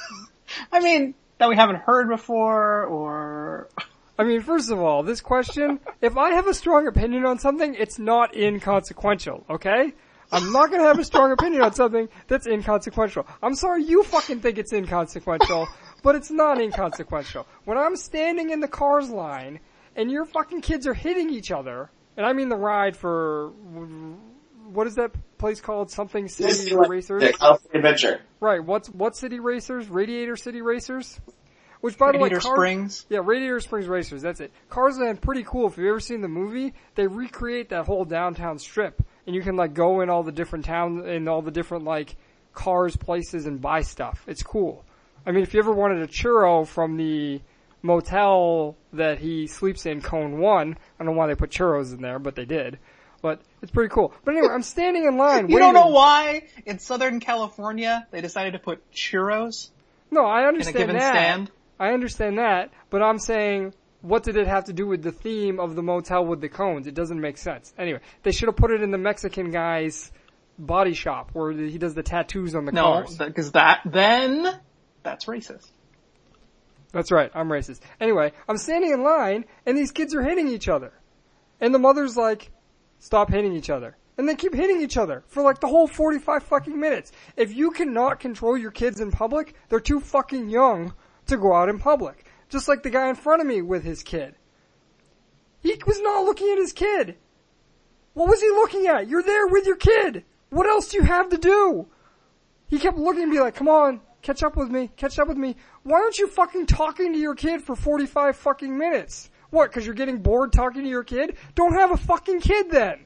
I mean, that we haven't heard before, or... I mean, first of all, this question, if I have a strong opinion on something, it's not inconsequential, okay? I'm not gonna have a strong opinion on something that's inconsequential. I'm sorry you fucking think it's inconsequential, but it's not inconsequential. When I'm standing in the cars line, and your fucking kids are hitting each other, and I mean the ride for, what is that place called? Something City Racers? Yeah, California Adventure. Right, what City Racers? Radiator City Racers? Which, by the way, Radiator Springs? Yeah, Radiator Springs Racers, that's it. Cars Land, pretty cool. If you've ever seen the movie, they recreate that whole downtown strip. And you can, go in all the different towns, and all the different, cars, places, and buy stuff. It's cool. I mean, if you ever wanted a churro from the motel that he sleeps in, Cone 1, I don't know why they put churros in there, but they did. But it's pretty cool. But anyway, I'm standing in line. You don't know why in Southern California they decided to put churros? No, I understand in a given stand? I understand that, but I'm saying, what did it have to do with the theme of the motel with the cones? It doesn't make sense. Anyway, they should have put it in the Mexican guy's body shop where he does the tattoos on the cars. No, because that's racist. That's right, I'm racist. Anyway, I'm standing in line, and these kids are hitting each other. And the mother's like, stop hitting each other. And they keep hitting each other for the whole 45 fucking minutes. If you cannot control your kids in public, they're too fucking young to go out in public. Just like the guy in front of me with his kid. He was not looking at his kid. What was he looking at? You're there with your kid. What else do you have to do? He kept looking and be like, come on, catch up with me. Why aren't you fucking talking to your kid for 45 fucking minutes? What, because you're getting bored talking to your kid? Don't have a fucking kid then.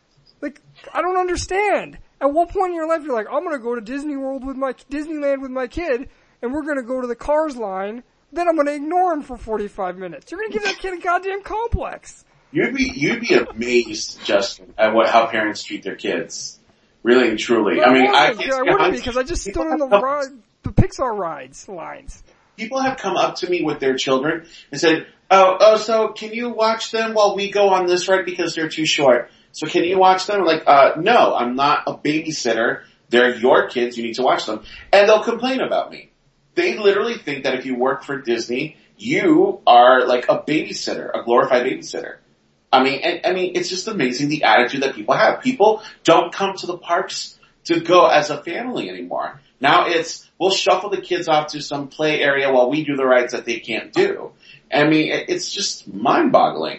I don't understand. At what point in your life you're like, I'm gonna go to Disneyland with my kid, and we're gonna go to the Cars line, then I'm gonna ignore him for 45 minutes. You're gonna give that kid a goddamn complex. You'd be amazed, Justin, at how parents treat their kids. Really and truly. No, I wouldn't be, because I just stood on the Pixar lines. People have come up to me with their children and said, so can you watch them while we go on this ride because they're too short? So can you watch them? No, I'm not a babysitter. They're your kids. You need to watch them. And they'll complain about me. They literally think that if you work for Disney, you are a babysitter, a glorified babysitter. I mean, it's just amazing the attitude that people have. People don't come to the parks to go as a family anymore. Now we'll shuffle the kids off to some play area while we do the rides that they can't do. I mean, it's just mind-boggling.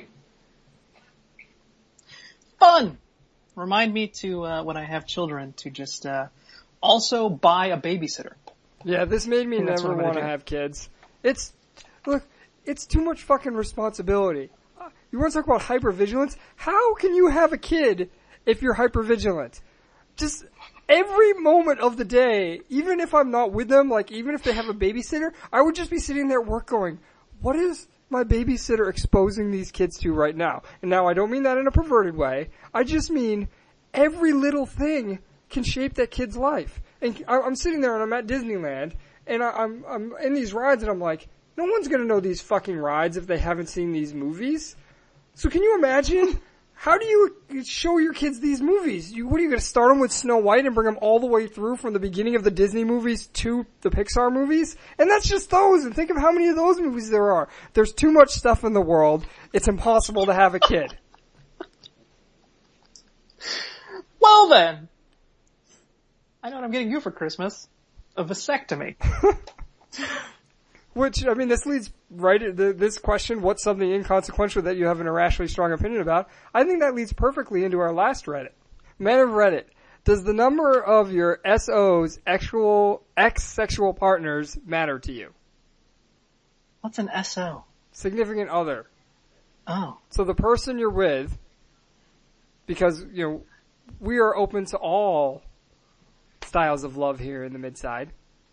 Fun! Remind me to, when I have children, to just, also buy a babysitter. Yeah, this made me never want to have kids. It's too much fucking responsibility. You want to talk about hypervigilance? How can you have a kid if you're hypervigilant? Just every moment of the day, even if I'm not with them, like even if they have a babysitter, I would just be sitting there at work going, what is my babysitter exposing these kids to right now? And now I don't mean that in a perverted way. I just mean every little thing can shape that kid's life. And I'm sitting there and I'm at Disneyland and I'm in these rides and I'm like, no one's gonna know these fucking rides if they haven't seen these movies. So can you imagine? How do you show your kids these movies? What are you going to start them with Snow White and bring them all the way through from the beginning of the Disney movies to the Pixar movies? And that's just those. And think of how many of those movies there are. There's too much stuff in the world. It's impossible to have a kid. Well then, I know what I'm getting you for Christmas. A vasectomy. Which, I mean, this leads right to this question, what's something inconsequential that you have an irrationally strong opinion about? I think that leads perfectly into our last Reddit. Man of Reddit, does the number of your SO's ex-sexual partners matter to you? What's an SO? Significant other. Oh. So the person you're with, because, we are open to all styles of love here in the Midside.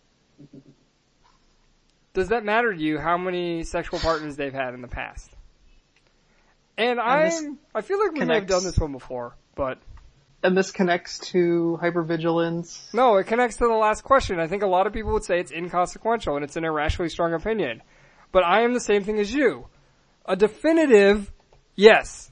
Does that matter to you how many sexual partners they've had in the past? And I feel like we may have done this one before, but... And this connects to hypervigilance? No, it connects to the last question. I think a lot of people would say it's inconsequential and it's an irrationally strong opinion. But I am the same thing as you. A definitive yes.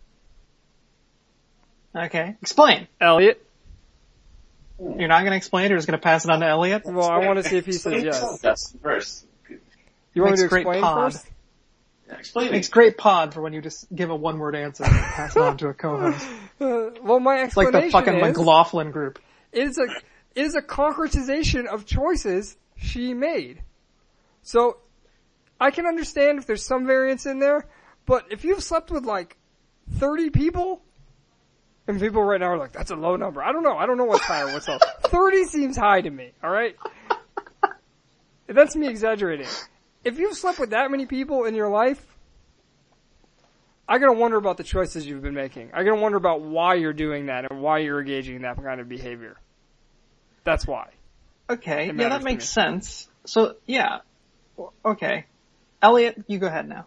Okay. Explain. Elliot? You're not going to explain it, you're just going to pass it on to Elliot? Well, I want to see if he says yes. Yes, first. You want me to Makes great explain pod. first? Yeah, explain Makes it. great pod for when you just give a one-word answer and pass it on to a co-host. Well, my It's like explanation the fucking is... McLaughlin group. It is a concretization of choices she made. So, I can understand if there's some variance in there, but if you've slept with like 30 people, and people right now are like, that's a low number. I don't know what's high or what's low. 30 seems high to me, alright? That's me exaggerating. If you've slept with that many people in your life, I gotta wonder about the choices you've been making. I gotta wonder about why you're doing that and why you're engaging in that kind of behavior. That's why. Okay, It yeah, that matters to makes me. sense. So, yeah. Okay. Elliot, you go ahead now.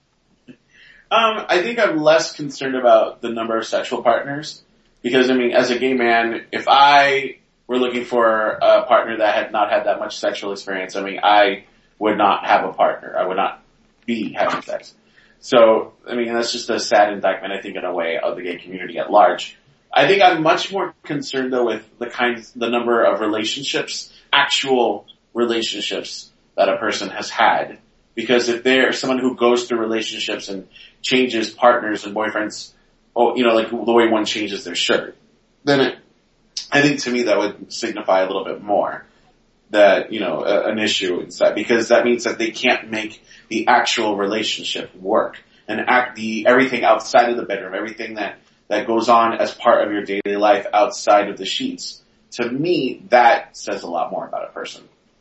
I think I'm less concerned about the number of sexual partners because, I mean, as a gay man, if I were looking for a partner that had not had that much sexual experience, I mean, I would not have a partner. I would not be having sex. So, I mean, that's just a sad indictment, I think, in a way, of the gay community at large. I think I'm much more concerned, though, with the number of relationships, actual relationships that a person has had. Because if they're someone who goes through relationships and changes partners and boyfriends, like the way one changes their shirt, then I think to me that would signify a little bit more that, an issue inside, because that means that they can't make the actual relationship work and everything outside of the bedroom, everything that goes on as part of your daily life outside of the sheets. To me, that says a lot more about a person.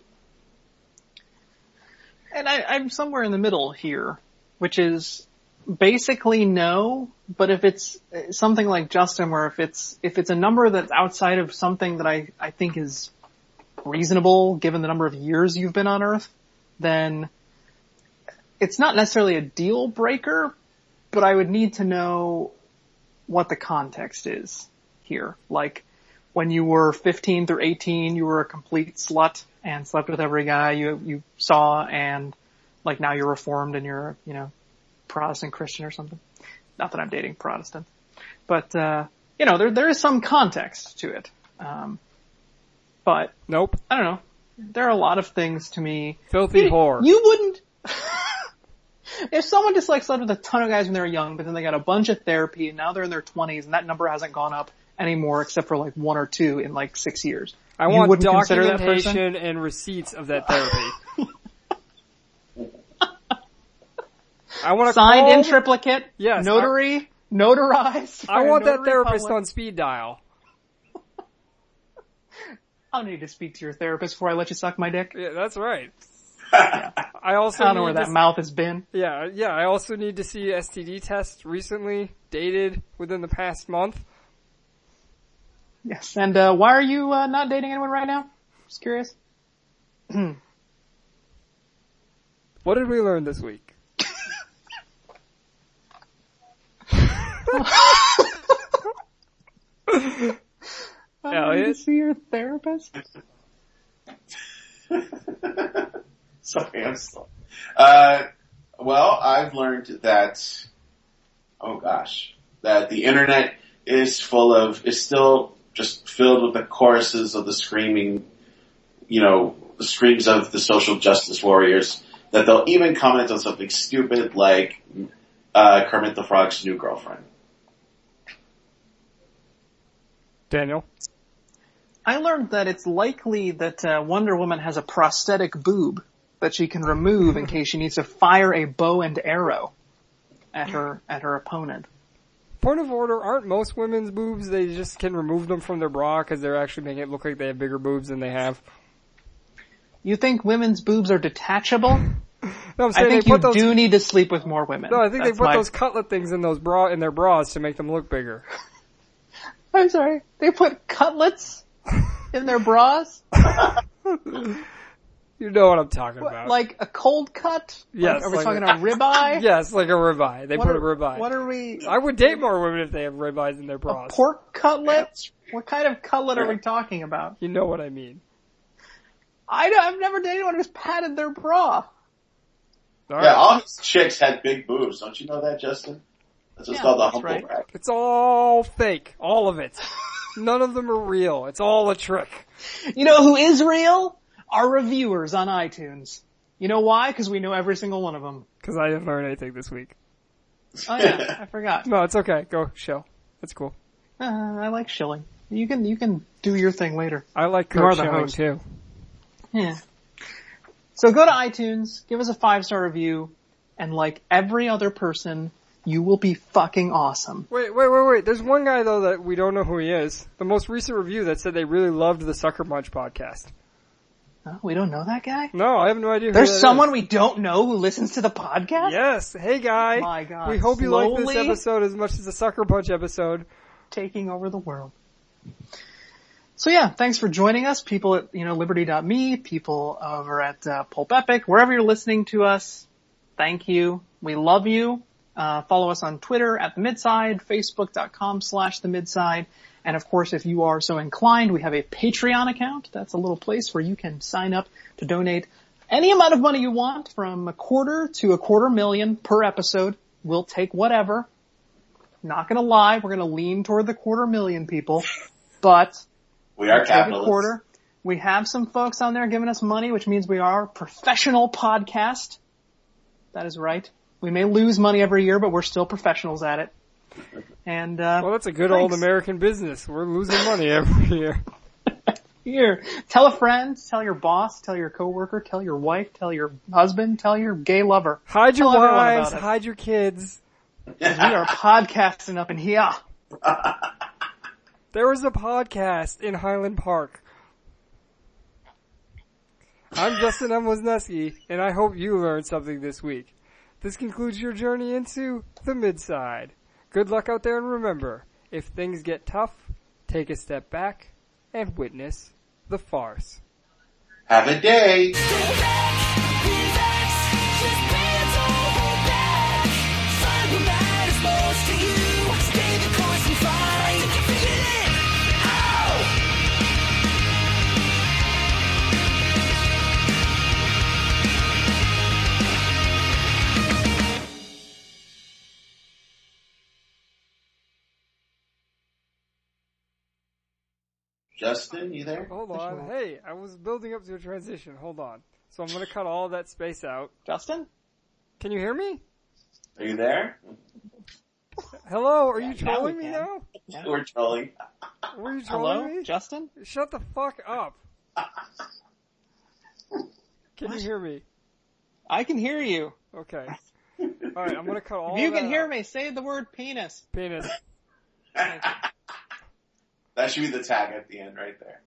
And I'm somewhere in the middle here, which is basically no, but if it's something like Justin, where if it's a number that's outside of something that I think is reasonable given the number of years you've been on Earth, then it's not necessarily a deal breaker, but I would need to know what the context is here. Like, when you were 15 through 18, you were a complete slut and slept with every guy you saw, and like now you're reformed and you're, Protestant Christian or something. Not that I'm dating Protestant, but, there is some context to it. But Nope. I don't know. There are a lot of things to me. Filthy whore. You wouldn't, if someone just like slept with a ton of guys when they were young, but then they got a bunch of therapy and now they're in their 20s and that number hasn't gone up anymore except for like 1 or 2 in like 6 years. I You want wouldn't consider that person? documentation and receipts of that therapy. I want to Signed call, in triplicate. Yes, Notary. Notarized. I by a want that notary therapist public. on speed dial. I'll need to speak to your therapist before I let you suck my dick. Yeah, that's right. I also I don't know where need that to- mouth has been. Yeah. I also need to see STD tests recently dated within the past month. Yes. And why are you not dating anyone right now? Just curious. What did we learn this week? I need to Elliot? see your therapist. Sorry, I'm slow. Well, I've learned that, that the internet is still just filled with the choruses of the screaming, the screams of the social justice warriors, that they'll even comment on something stupid like, Kermit the Frog's new girlfriend. Daniel? I learned that it's likely that Wonder Woman has a prosthetic boob that she can remove in case she needs to fire a bow and arrow at her opponent. Point of order, aren't most women's boobs, they just can remove them from their bra because they're actually making it look like they have bigger boobs than they have? You think women's boobs are detachable? No, I'm I saying think they you put those, do need to sleep with more women. no, I think That's they put my- those cutlet things in their bras to make them look bigger. I'm sorry. They put cutlets in their bras? You know what I'm talking about. Like a cold cut? Yes, Like, are we like talking a- a ribeye? Yes, like a ribeye. They What put a are- ribeye. What are we? I would date more women if they have ribeyes in their A bras. pork cutlet? What kind of cutlet are we talking about? You know what I mean. I've never dated anyone who's patted their bra. All Yeah, right. all his chicks had big boobs. Don't you know that, Justin? That's what's Yeah, called the that's humble right. brag. It's all fake. All of it. None of them are real. It's all a trick. You know who is real? Our reviewers on iTunes. You know why? Because we know every single one of them. Because I didn't learn anything this week. Oh yeah, I forgot. No, it's okay. Go, show. That's cool. I like shilling. You can do your thing later. I like You are Kurt the Schilling host. too. Yeah. So go to iTunes, give us a 5-star review, and like every other person, you will be fucking awesome. Wait. There's one guy though that we don't know who he is. The most recent review that said they really loved the Sucker Punch podcast. Oh, we don't know that guy? No, I have no idea who There's that someone is. we don't know who listens to the podcast? Yes. Hey guy. My God. We hope you like this Slowly episode as much as the Sucker Punch episode. taking over the world. So yeah, thanks for joining us, people at, Liberty.me, people over at Pulp Epic, wherever you're listening to us. Thank you. We love you. Follow us on Twitter at The Midside, Facebook.com/The Midside. And of course, if you are so inclined, we have a Patreon account. That's a little place where you can sign up to donate any amount of money you want, from $250,000 to $250,000 per episode. We'll take whatever. Not gonna lie, we're gonna lean toward the $250,000 people, but We are take a capitalists. quarter. We have some folks on there giving us money, which means we are a professional podcast. That is right. We may lose money every year, but we're still professionals at it. And, Well, that's a good thanks. old American business. We're losing money every year. Here, tell a friend, tell your boss, tell your coworker, tell your wife, tell your husband, tell your gay lover. Hide your Tell everyone wives, about it. hide your kids. We are podcasting up in here. There was a podcast in Highland Park. I'm Justin M. Wisniewski, and I hope you learned something this week. This concludes your journey into the Midside. Good luck out there, and remember, if things get tough, take a step back and witness the farce. Have a day. Justin, you there? Hold on. Hey, I was building up to a transition. Hold on. So I'm going to cut all of that space out. Justin? Can you hear me? Are you there? Hello, are you now trolling we me can. now? We're trolling. Were you trolling Hello, me? Justin? Shut the fuck up. Can you hear me? I can hear you. Okay. Alright, I'm gonna cut all If you that can hear out. me, say the word penis. Penis. That should be the tag at the end right there.